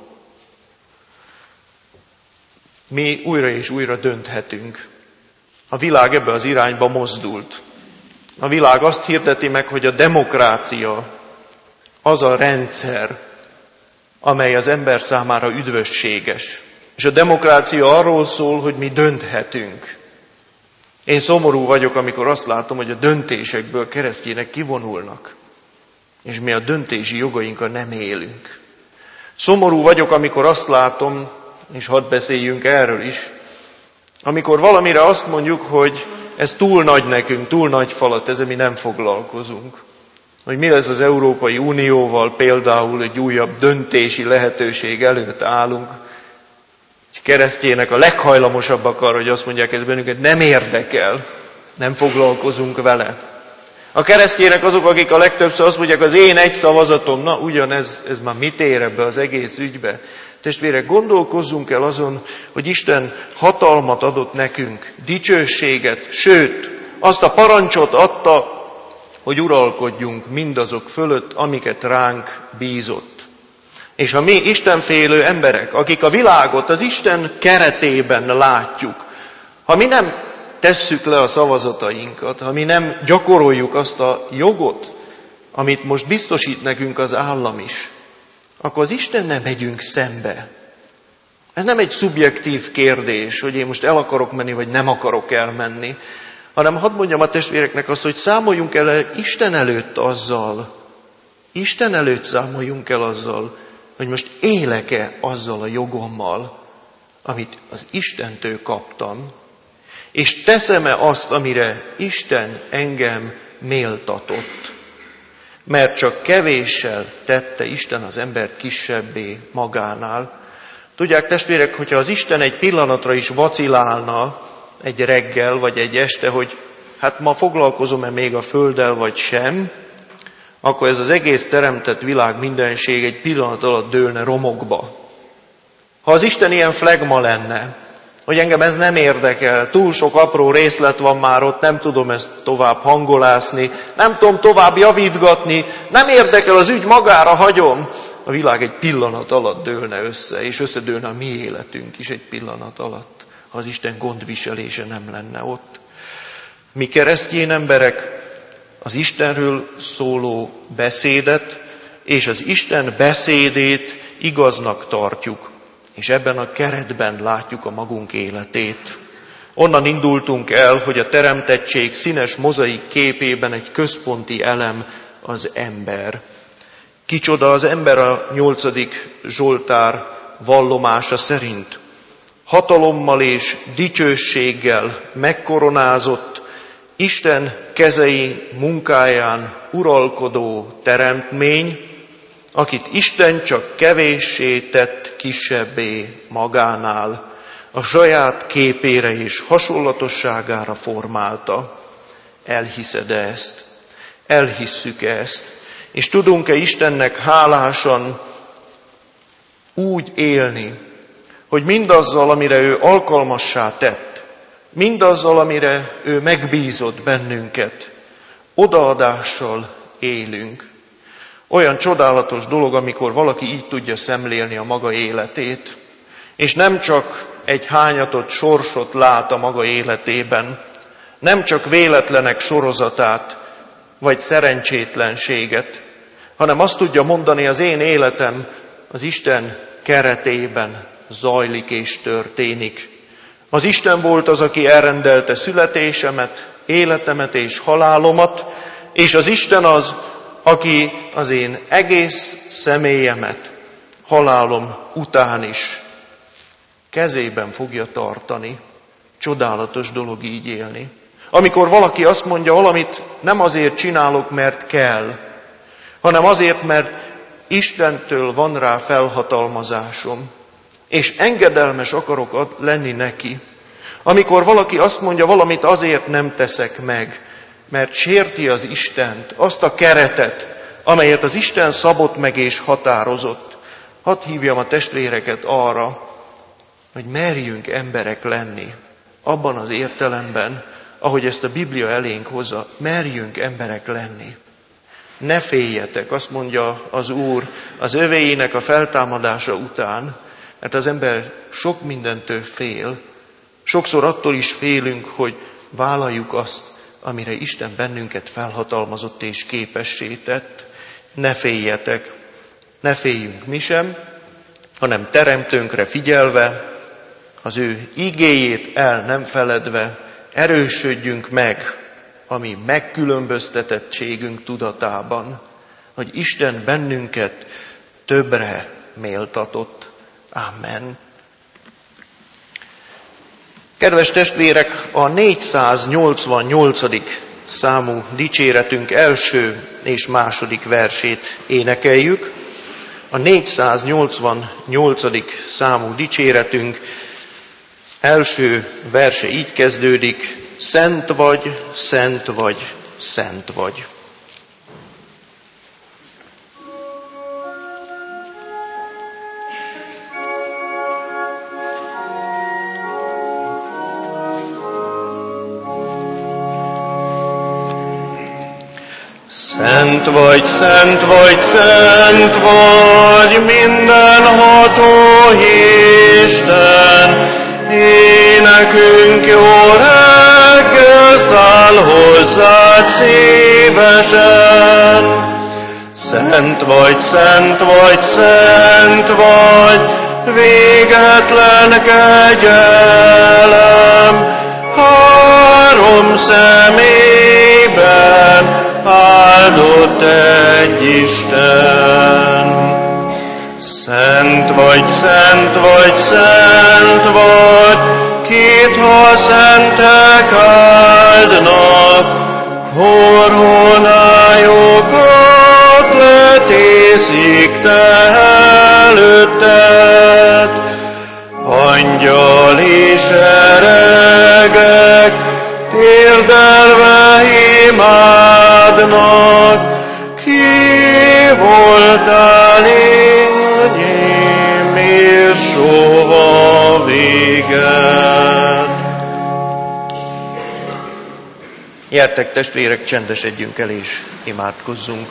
Mi újra és újra dönthetünk. A világ ebbe az irányba mozdult. A világ azt hirdeti meg, hogy a demokrácia az a rendszer, amely az ember számára üdvösséges. És a demokrácia arról szól, hogy mi dönthetünk. Én szomorú vagyok, amikor azt látom, hogy a döntésekből keresztjének kivonulnak, és mi a döntési jogainkkal nem élünk. Szomorú vagyok, amikor azt látom, és hadd beszéljünk erről is, amikor valamire azt mondjuk, hogy ez túl nagy nekünk, túl nagy falat, ezzel mi nem foglalkozunk. Hogy mi lesz az Európai Unióval, például egy újabb döntési lehetőség előtt állunk, és keresztjének a leghajlamosabbak arra, hogy azt mondják, ez bennünket nem érdekel, nem foglalkozunk vele. A keresztjének azok, akik a legtöbbször azt mondják, az én egy szavazatom, na ugyanez, ez már mit ér ebbe az egész ügybe? Testvérek, gondolkozzunk el azon, hogy Isten hatalmat adott nekünk, dicsőséget, sőt, azt a parancsot adta, hogy uralkodjunk mindazok fölött, amiket ránk bízott. És ha mi istenfélő emberek, akik a világot az Isten keretében látjuk, ha mi nem tesszük le a szavazatainkat, ha mi nem gyakoroljuk azt a jogot, amit most biztosít nekünk az állam is, akkor az Istennel megyünk szembe. Ez nem egy szubjektív kérdés, hogy én most el akarok menni, vagy nem akarok elmenni, hanem hadd mondjam a testvéreknek azt, hogy számoljunk el Isten előtt azzal, Isten előtt számoljunk el azzal, hogy most élek-e azzal a jogommal, amit az Istentől kaptam, és teszem-e azt, amire Isten engem méltatott. Mert csak kevéssel tette Isten az embert kisebbé magánál. Tudják, testvérek, hogyha az Isten egy pillanatra is vacilálna, egy reggel vagy egy este, hogy hát ma foglalkozom-e még a földdel vagy sem, akkor ez az egész teremtett világ mindenség egy pillanat alatt dőlne romokba. Ha az Isten ilyen flegma lenne, hogy engem ez nem érdekel, túl sok apró részlet van már ott, nem tudom ezt tovább hangolászni, nem tudom tovább javítgatni, nem érdekel az ügy, magára hagyom. A világ egy pillanat alatt dőlne össze, és összedőlne a mi életünk is egy pillanat alatt, ha az Isten gondviselése nem lenne ott. Mi keresztény emberek az Istenről szóló beszédet és az Isten beszédét igaznak tartjuk, és ebben a keretben látjuk a magunk életét. Onnan indultunk el, hogy a teremtettség színes mozaik képében egy központi elem az ember. Kicsoda az ember a 8. Zsoltár vallomása szerint? Hatalommal és dicsőséggel megkoronázott, Isten kezei munkáján uralkodó teremtmény, akit Isten csak kevéssé tett kisebbé magánál, a saját képére és hasonlatosságára formálta. Elhiszed-e ezt? Elhisszük ezt? És tudunk-e Istennek hálásan úgy élni, hogy mindazzal, amire ő alkalmassá tett, mindazzal, amire ő megbízott bennünket, odaadással élünk. Olyan csodálatos dolog, amikor valaki így tudja szemlélni a maga életét, és nem csak egy hányatott sorsot lát a maga életében, nem csak véletlenek sorozatát, vagy szerencsétlenséget, hanem azt tudja mondani, az én életem az Isten keretében zajlik és történik. Az Isten volt az, aki elrendelte születésemet, életemet és halálomat, és az Isten az, aki az én egész személyemet halálom után is kezében fogja tartani. Csodálatos dolog így élni. Amikor valaki azt mondja, valamit nem azért csinálok, mert kell, hanem azért, mert Istentől van rá felhatalmazásom, és engedelmes akarok lenni neki. Amikor valaki azt mondja, valamit azért nem teszek meg, mert sérti az Istent, azt a keretet, amelyet az Isten szabott meg és határozott. Hadd hívjam a testvéreket arra, hogy merjünk emberek lenni, abban az értelemben, ahogy ezt a Biblia elénk hozza, merjünk emberek lenni. Ne féljetek, azt mondja az Úr az övéinek a feltámadása után, mert az ember sok mindentől fél. Sokszor attól is félünk, hogy vállaljuk azt, amire Isten bennünket felhatalmazott és képessé tett. Ne féljetek, ne féljünk mi sem, hanem teremtőnkre figyelve, az ő igéjét el nem feledve, erősödjünk meg a mi megkülönböztetettségünk tudatában, hogy Isten bennünket többre méltatott. Amen. Kedves testvérek, a 488. számú dicséretünk első és második versét énekeljük. A 488. számú dicséretünk első verse így kezdődik: Szent vagy, szent vagy, szent vagy. Szent vagy, szent vagy, szent vagy, mindenható Isten, énekünk jó reggel száll hozzád szívesen. Szent vagy, szent vagy, szent vagy, végetlen kegyelem, három személyben áldott egy Isten. Szent vagy, szent vagy, szent vagy, kit ha szentek áldnak, koronájukat letészik te előtted. Angyali seregek térdelve imádnak, ki voltál, én, és soha vége. téged. Gyertek, testvérek, csendesedjünk el és imádkozzunk.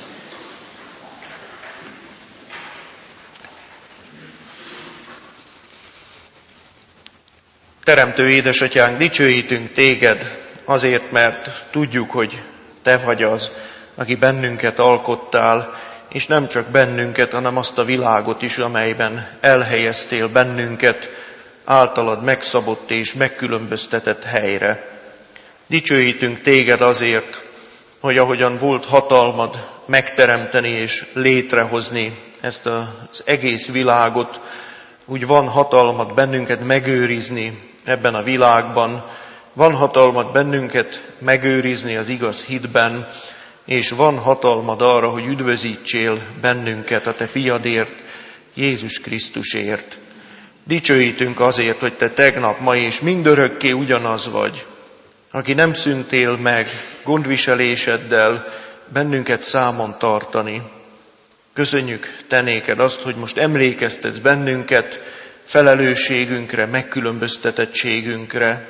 Teremtő édesatyánk, dicsőítünk téged azért, mert tudjuk, hogy te vagy az, aki bennünket alkottál, és nem csak bennünket, hanem azt a világot is, amelyben elhelyeztél bennünket, általad megszabott és megkülönböztetett helyre. Dicsőítünk téged azért, hogy ahogyan volt hatalmad megteremteni és létrehozni ezt az egész világot, úgy van hatalmad bennünket megőrizni ebben a világban, van hatalmad bennünket megőrizni az igaz hitben, és van hatalmad arra, hogy üdvözítsél bennünket a te fiadért, Jézus Krisztusért. Dicsőítünk azért, hogy te tegnap, ma és mindörökké ugyanaz vagy, aki nem szűntél meg gondviseléseddel bennünket számon tartani. Köszönjük te néked azt, hogy most emlékeztetsz bennünket felelősségünkre, megkülönböztetettségünkre.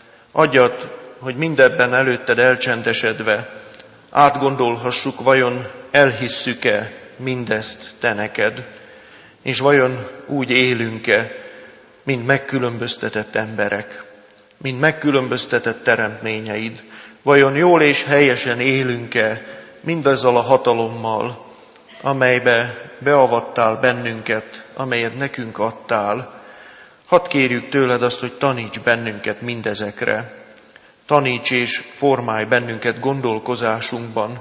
Adjad, hogy mindebben előtted elcsendesedve átgondolhassuk, vajon elhisszük-e mindezt te neked, és vajon úgy élünk-e, mint megkülönböztetett emberek, mint megkülönböztetett teremtményeid. Vajon jól és helyesen élünk-e mindazzal a hatalommal, amelybe beavattál bennünket, amelyet nekünk adtál. Hadd kérjük tőled azt, hogy taníts bennünket mindezekre. Taníts és formálj bennünket gondolkozásunkban.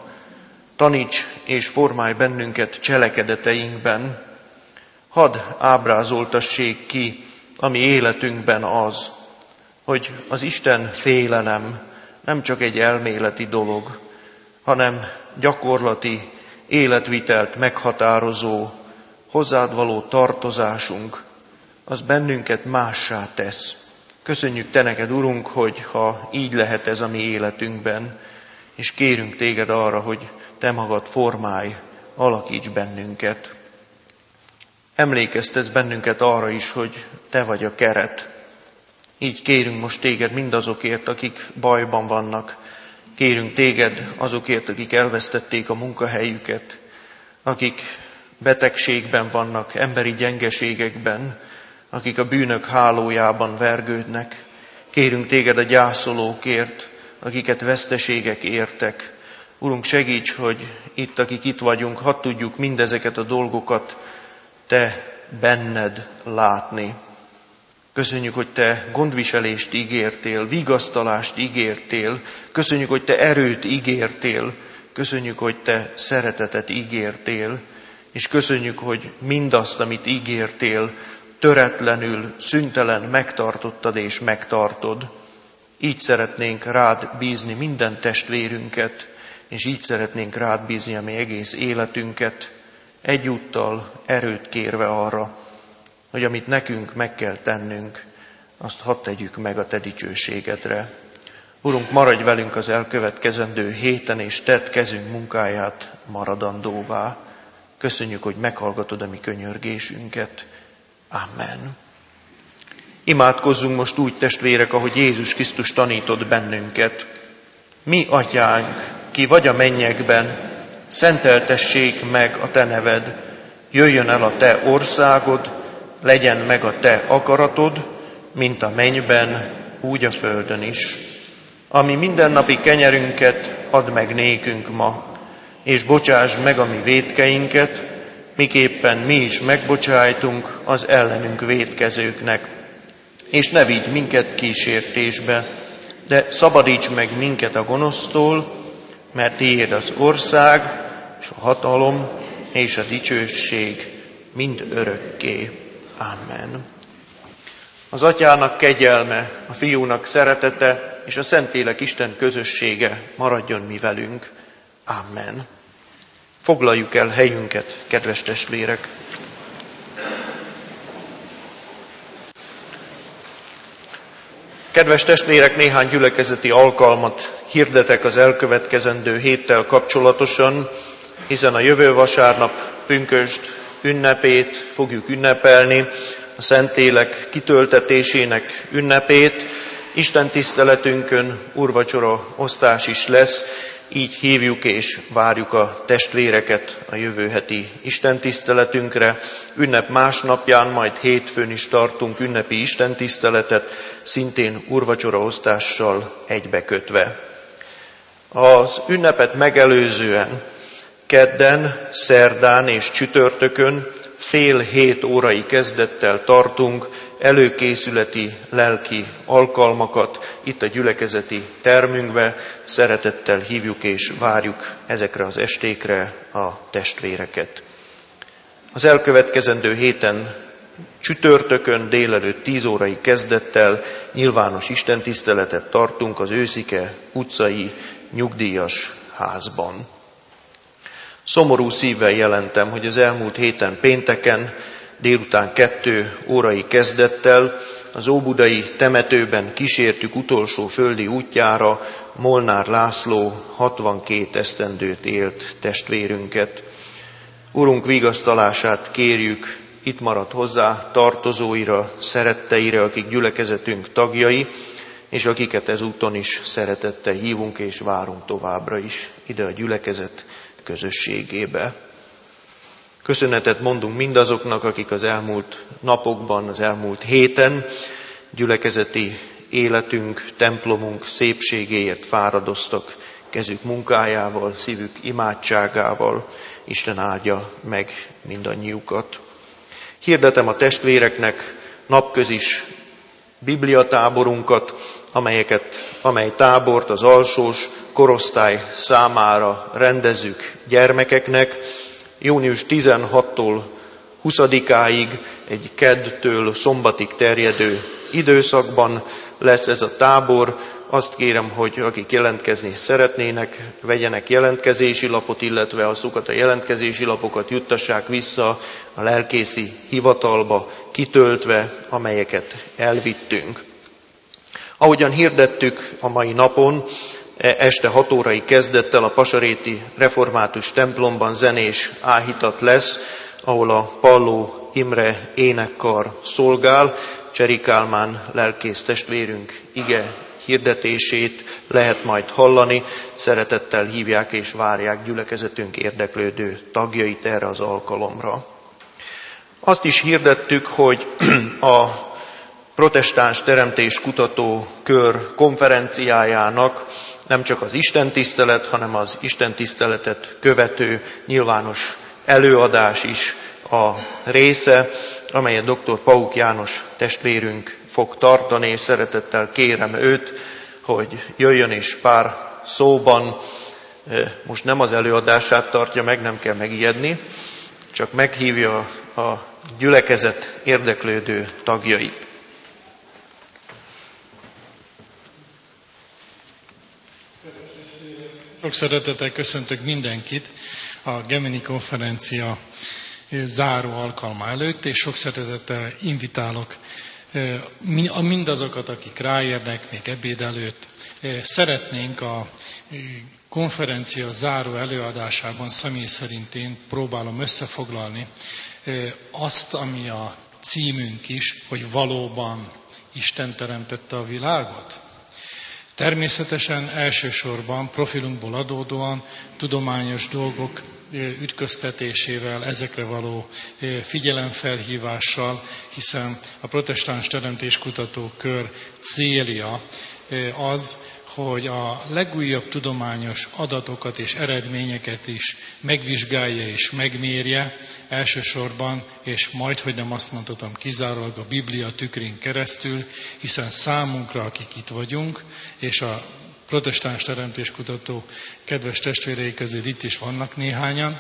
Taníts és formálj bennünket cselekedeteinkben. Hadd ábrázoltassék ki a mi életünkben az, hogy az Isten félelem nem csak egy elméleti dolog, hanem gyakorlati életvitelt meghatározó, hozzád való tartozásunk, az bennünket mássá tesz. Köszönjük te neked, Urunk, hogy ha így lehet ez a mi életünkben, és kérünk téged arra, hogy te magad formálj, alakíts bennünket. Emlékeztetsz bennünket arra is, hogy te vagy a keret. Így kérünk most téged mindazokért, akik bajban vannak. Kérünk téged azokért, akik elvesztették a munkahelyüket, akik betegségben vannak, emberi gyengeségekben, akik a bűnök hálójában vergődnek. Kérünk téged a gyászolókért, akiket veszteségek értek. Urunk, segíts, hogy itt, akik itt vagyunk, hadd tudjuk mindezeket a dolgokat te benned látni. Köszönjük, hogy te gondviselést ígértél, vigasztalást ígértél. Köszönjük, hogy te erőt ígértél. Köszönjük, hogy te szeretetet ígértél. És köszönjük, hogy mindazt, amit ígértél, töretlenül, szüntelen megtartottad és megtartod. Így szeretnénk rád bízni minden testvérünket, és így szeretnénk rád bízni a mi egész életünket, egyúttal erőt kérve arra, hogy amit nekünk meg kell tennünk, azt hadd tegyük meg a te dicsőségedre. Urunk, maradj velünk az elkövetkezendő héten, és tedd kezünk munkáját maradandóvá. Köszönjük, hogy meghallgatod a mi könyörgésünket. Amen. Imádkozzunk most úgy, testvérek, ahogy Jézus Krisztus tanított bennünket. Mi, atyánk, ki vagy a mennyekben, szenteltessék meg a te neved, jöjjön el a te országod, legyen meg a te akaratod, mint a mennyben, úgy a földön is. Ami mindennapi kenyerünket add meg nékünk ma, és bocsásd meg a mi vétkeinket, miképpen mi is megbocsájtunk az ellenünk vétkezőknek. És ne vigy minket kísértésbe, de szabadíts meg minket a gonosztól, mert tiéd az ország, és a hatalom, és a dicsőség mind örökké. Amen. Az Atyának kegyelme, a Fiúnak szeretete, és a Szentlélek Isten közössége maradjon mi velünk. Amen. Foglaljuk el helyünket, kedves testvérek! Kedves testvérek, néhány gyülekezeti alkalmat hirdetek az elkövetkezendő héttel kapcsolatosan, hiszen a jövő vasárnap pünkösd ünnepét fogjuk ünnepelni. A a Szentlélek kitöltetésének ünnepét. Isten tiszteletünkön úrvacsora osztás is lesz, így hívjuk és várjuk a testvéreket a jövő heti istentiszteletünkre. Ünnep másnapján, majd hétfőn is tartunk ünnepi istentiszteletet, szintén úrvacsora osztással egybekötve. Az ünnepet megelőzően kedden, szerdán és csütörtökön 6:30 órai kezdettel tartunk előkészületi lelki alkalmakat itt a gyülekezeti termünkbe. Szeretettel hívjuk és várjuk ezekre az estékre a testvéreket. Az elkövetkezendő héten csütörtökön délelőtt 10 órai kezdettel nyilvános istentiszteletet tartunk az Őszike utcai nyugdíjas házban. Szomorú szívvel jelentem, hogy az elmúlt héten pénteken délután 2 órai kezdettel az óbudai temetőben kísértük utolsó földi útjára Molnár László 62 esztendőt élt testvérünket. Urunk vigasztalását kérjük itt maradt hozzá tartozóira, szeretteire, akik gyülekezetünk tagjai, és akiket ezúton is szeretettel hívunk és várunk továbbra is ide a gyülekezet közösségébe. Köszönetet mondunk mindazoknak, akik az elmúlt napokban, az elmúlt héten gyülekezeti életünk, templomunk szépségéért fáradoztak kezük munkájával, szívük imádságával. Isten áldja meg mindannyiukat. Hirdetem a testvéreknek napközis bibliatáborunkat, amely tábort az alsós korosztály számára rendezzük gyermekeknek. Június 16-tól 20-áig egy keddtől szombatig terjedő időszakban lesz ez a tábor. Azt kérem, hogy akik jelentkezni szeretnének, vegyenek jelentkezési lapot, illetve azokat a jelentkezési lapokat juttassák vissza a lelkészi hivatalba kitöltve, amelyeket elvittünk. Ahogyan hirdettük a mai napon, este 6 órai kezdettel a Pasaréti Református templomban zenés áhítat lesz, ahol a Palló Imre énekkar szolgál. Cseri Kálmán lelkész testvérünk ige hirdetését lehet majd hallani. Szeretettel hívják és várják gyülekezetünk érdeklődő tagjait erre az alkalomra. Azt is hirdettük, hogy a Protestáns Teremtéskutató Kör konferenciájának nem csak az istentisztelet, hanem az istentiszteletet követő nyilvános előadás is a része, amelyet dr. Pauk János testvérünk fog tartani, és szeretettel kérem őt, hogy jöjjön és pár szóban, most nem az előadását tartja meg, nem kell megijedni, csak meghívja a gyülekezet érdeklődő tagjait. Sok szeretettel köszöntök mindenkit a Gemini konferencia záró alkalma előtt, és sok szeretettel invitálok mindazokat, akik ráérnek még ebéd előtt. Szeretnénk a konferencia záró előadásában személy szerint én próbálom összefoglalni azt, ami a címünk is, hogy valóban Isten teremtette a világot. Természetesen elsősorban profilunkból adódóan tudományos dolgok ütköztetésével, ezekre való figyelemfelhívással, hiszen a Protestáns Teremtéskutató Kör célja az, hogy a legújabb tudományos adatokat és eredményeket is megvizsgálja és megmérje, elsősorban, és majdhogy nem azt mondhatom, kizárólag a Biblia tükrén keresztül, hiszen számunkra, akik itt vagyunk, és a Protestáns Teremtéskutató kedves testvérei közül itt is vannak néhányan,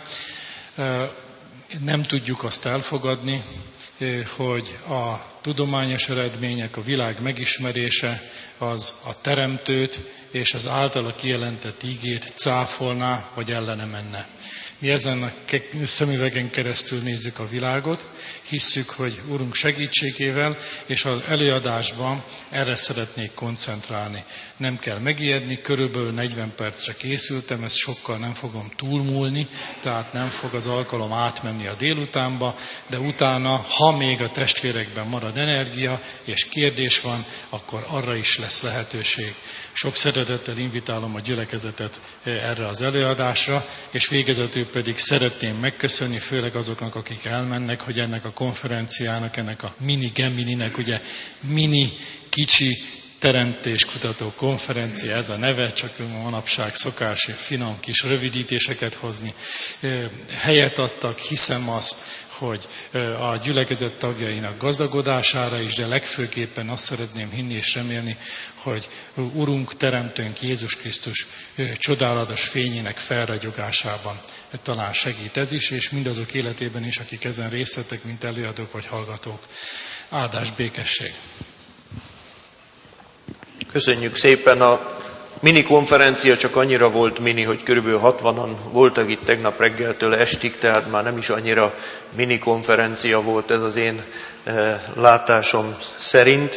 nem tudjuk azt elfogadni, hogy a tudományos eredmények, a világ megismerése az a teremtőt és az általa kijelentett ígét cáfolná, vagy ellene menne. Mi ezen a szemüvegen keresztül nézzük a világot, hisszük, hogy Urunk segítségével, és az előadásban erre szeretnék koncentrálni. Nem kell megijedni, körülbelül 40 percre készültem, ezt sokkal nem fogom túlmúlni, tehát nem fog az alkalom átmenni a délutánba, de utána, ha még a testvérekben marad energia, és kérdés van, akkor arra is lesz lehetőség. Sok szeretettel invitálom a gyülekezetet erre az előadásra, és végezetül pedig szeretném megköszönni, főleg azoknak, akik elmennek, hogy ennek a konferenciának, ennek a mini Gemininek, ugye mini, kicsi teremtéskutató konferencia, ez a neve, csak manapság szokás finom kis rövidítéseket hozni. Helyet adtak, hiszem azt, hogy a gyülekezet tagjainak gazdagodására is, de legfőképpen azt szeretném hinni és remélni, hogy Urunk, Teremtőnk Jézus Krisztus csodálatos fényének felragyogásában talán segít ez is, és mindazok életében is, akik ezen részt vettek, mint előadók vagy hallgatók. Áldás, békesség! Köszönjük szépen! A mini konferencia csak annyira volt mini, hogy körülbelül 60-an voltak itt tegnap reggeltől estig, tehát már nem is annyira mini konferencia volt ez az én látásom szerint.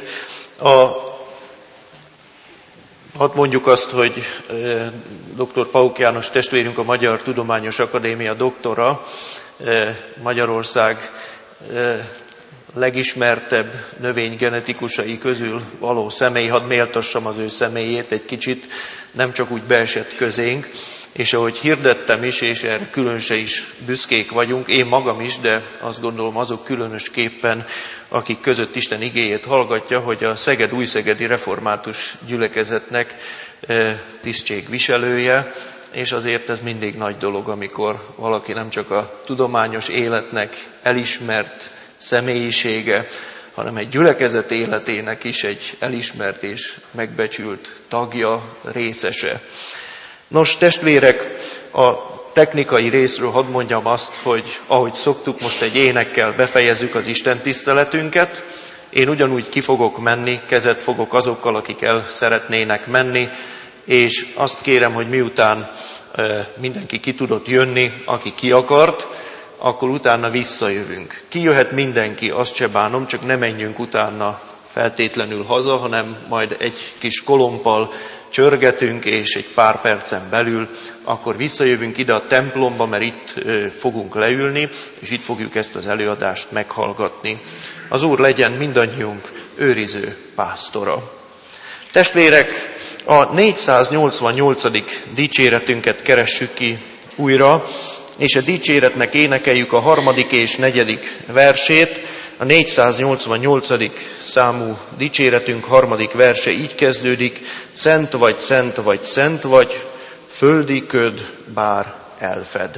Hadd mondjuk azt, hogy dr. Pauk János testvérünk, a Magyar Tudományos Akadémia doktora, Magyarország legismertebb növénygenetikusai közül való személy, hadd méltassam az ő személyét egy kicsit, nem csak úgy beesett közénk, és ahogy hirdettem is, és erre különösen is büszkék vagyunk, én magam is, de azt gondolom azok különösképpen, akik között Isten igéjét hallgatja, hogy a Szeged-Újszegedi Református Gyülekezetnek tisztségviselője, és azért ez mindig nagy dolog, amikor valaki nem csak a tudományos életnek elismert személyisége, hanem egy gyülekezet életének is egy elismert és megbecsült tagja, részese. Nos, testvérek, a technikai részről hadd mondjam azt, hogy ahogy szoktuk, most egy énekkel befejezzük az Isten tiszteletünket. Én ugyanúgy ki fogok menni, kezet fogok azokkal, akik el szeretnének menni, és azt kérem, hogy miután mindenki ki tudott jönni, aki ki akart, akkor utána visszajövünk. Kijöhet mindenki, azt se bánom, csak ne menjünk utána feltétlenül haza, hanem majd egy kis kolompal csörgetünk, és egy pár percen belül akkor visszajövünk ide a templomba, mert itt fogunk leülni, és itt fogjuk ezt az előadást meghallgatni. Az Úr legyen mindannyiunk őriző pásztora. Testvérek, a 488. dicséretünket keressük ki újra, és a dicséretnek énekeljük a 3. és 4. versét. A 488. számú dicséretünk 3. verse így kezdődik: Szent vagy, szent vagy, szent vagy, földi köd bár elfed.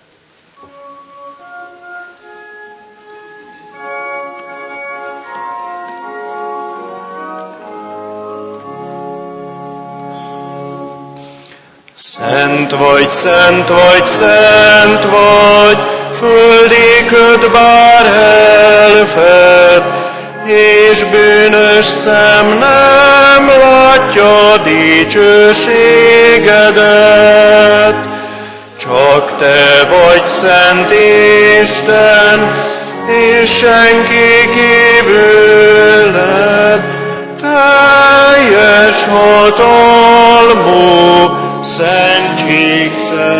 Szent vagy, szent vagy, szent vagy, földi köd bár elfed, és bűnös szem nem látja dicsőségedet. Csak te vagy szent Isten, és senki kívüled, teljes hatalmú, szentség,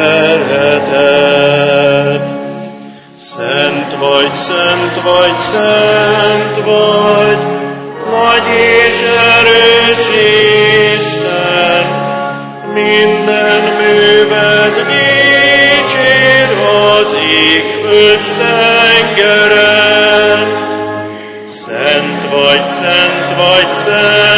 szeretet. Szent vagy, szent vagy, szent vagy, nagy és erős Isten, minden műved dicsér az ég, föld, tengeren. Szent vagy, szent vagy, szent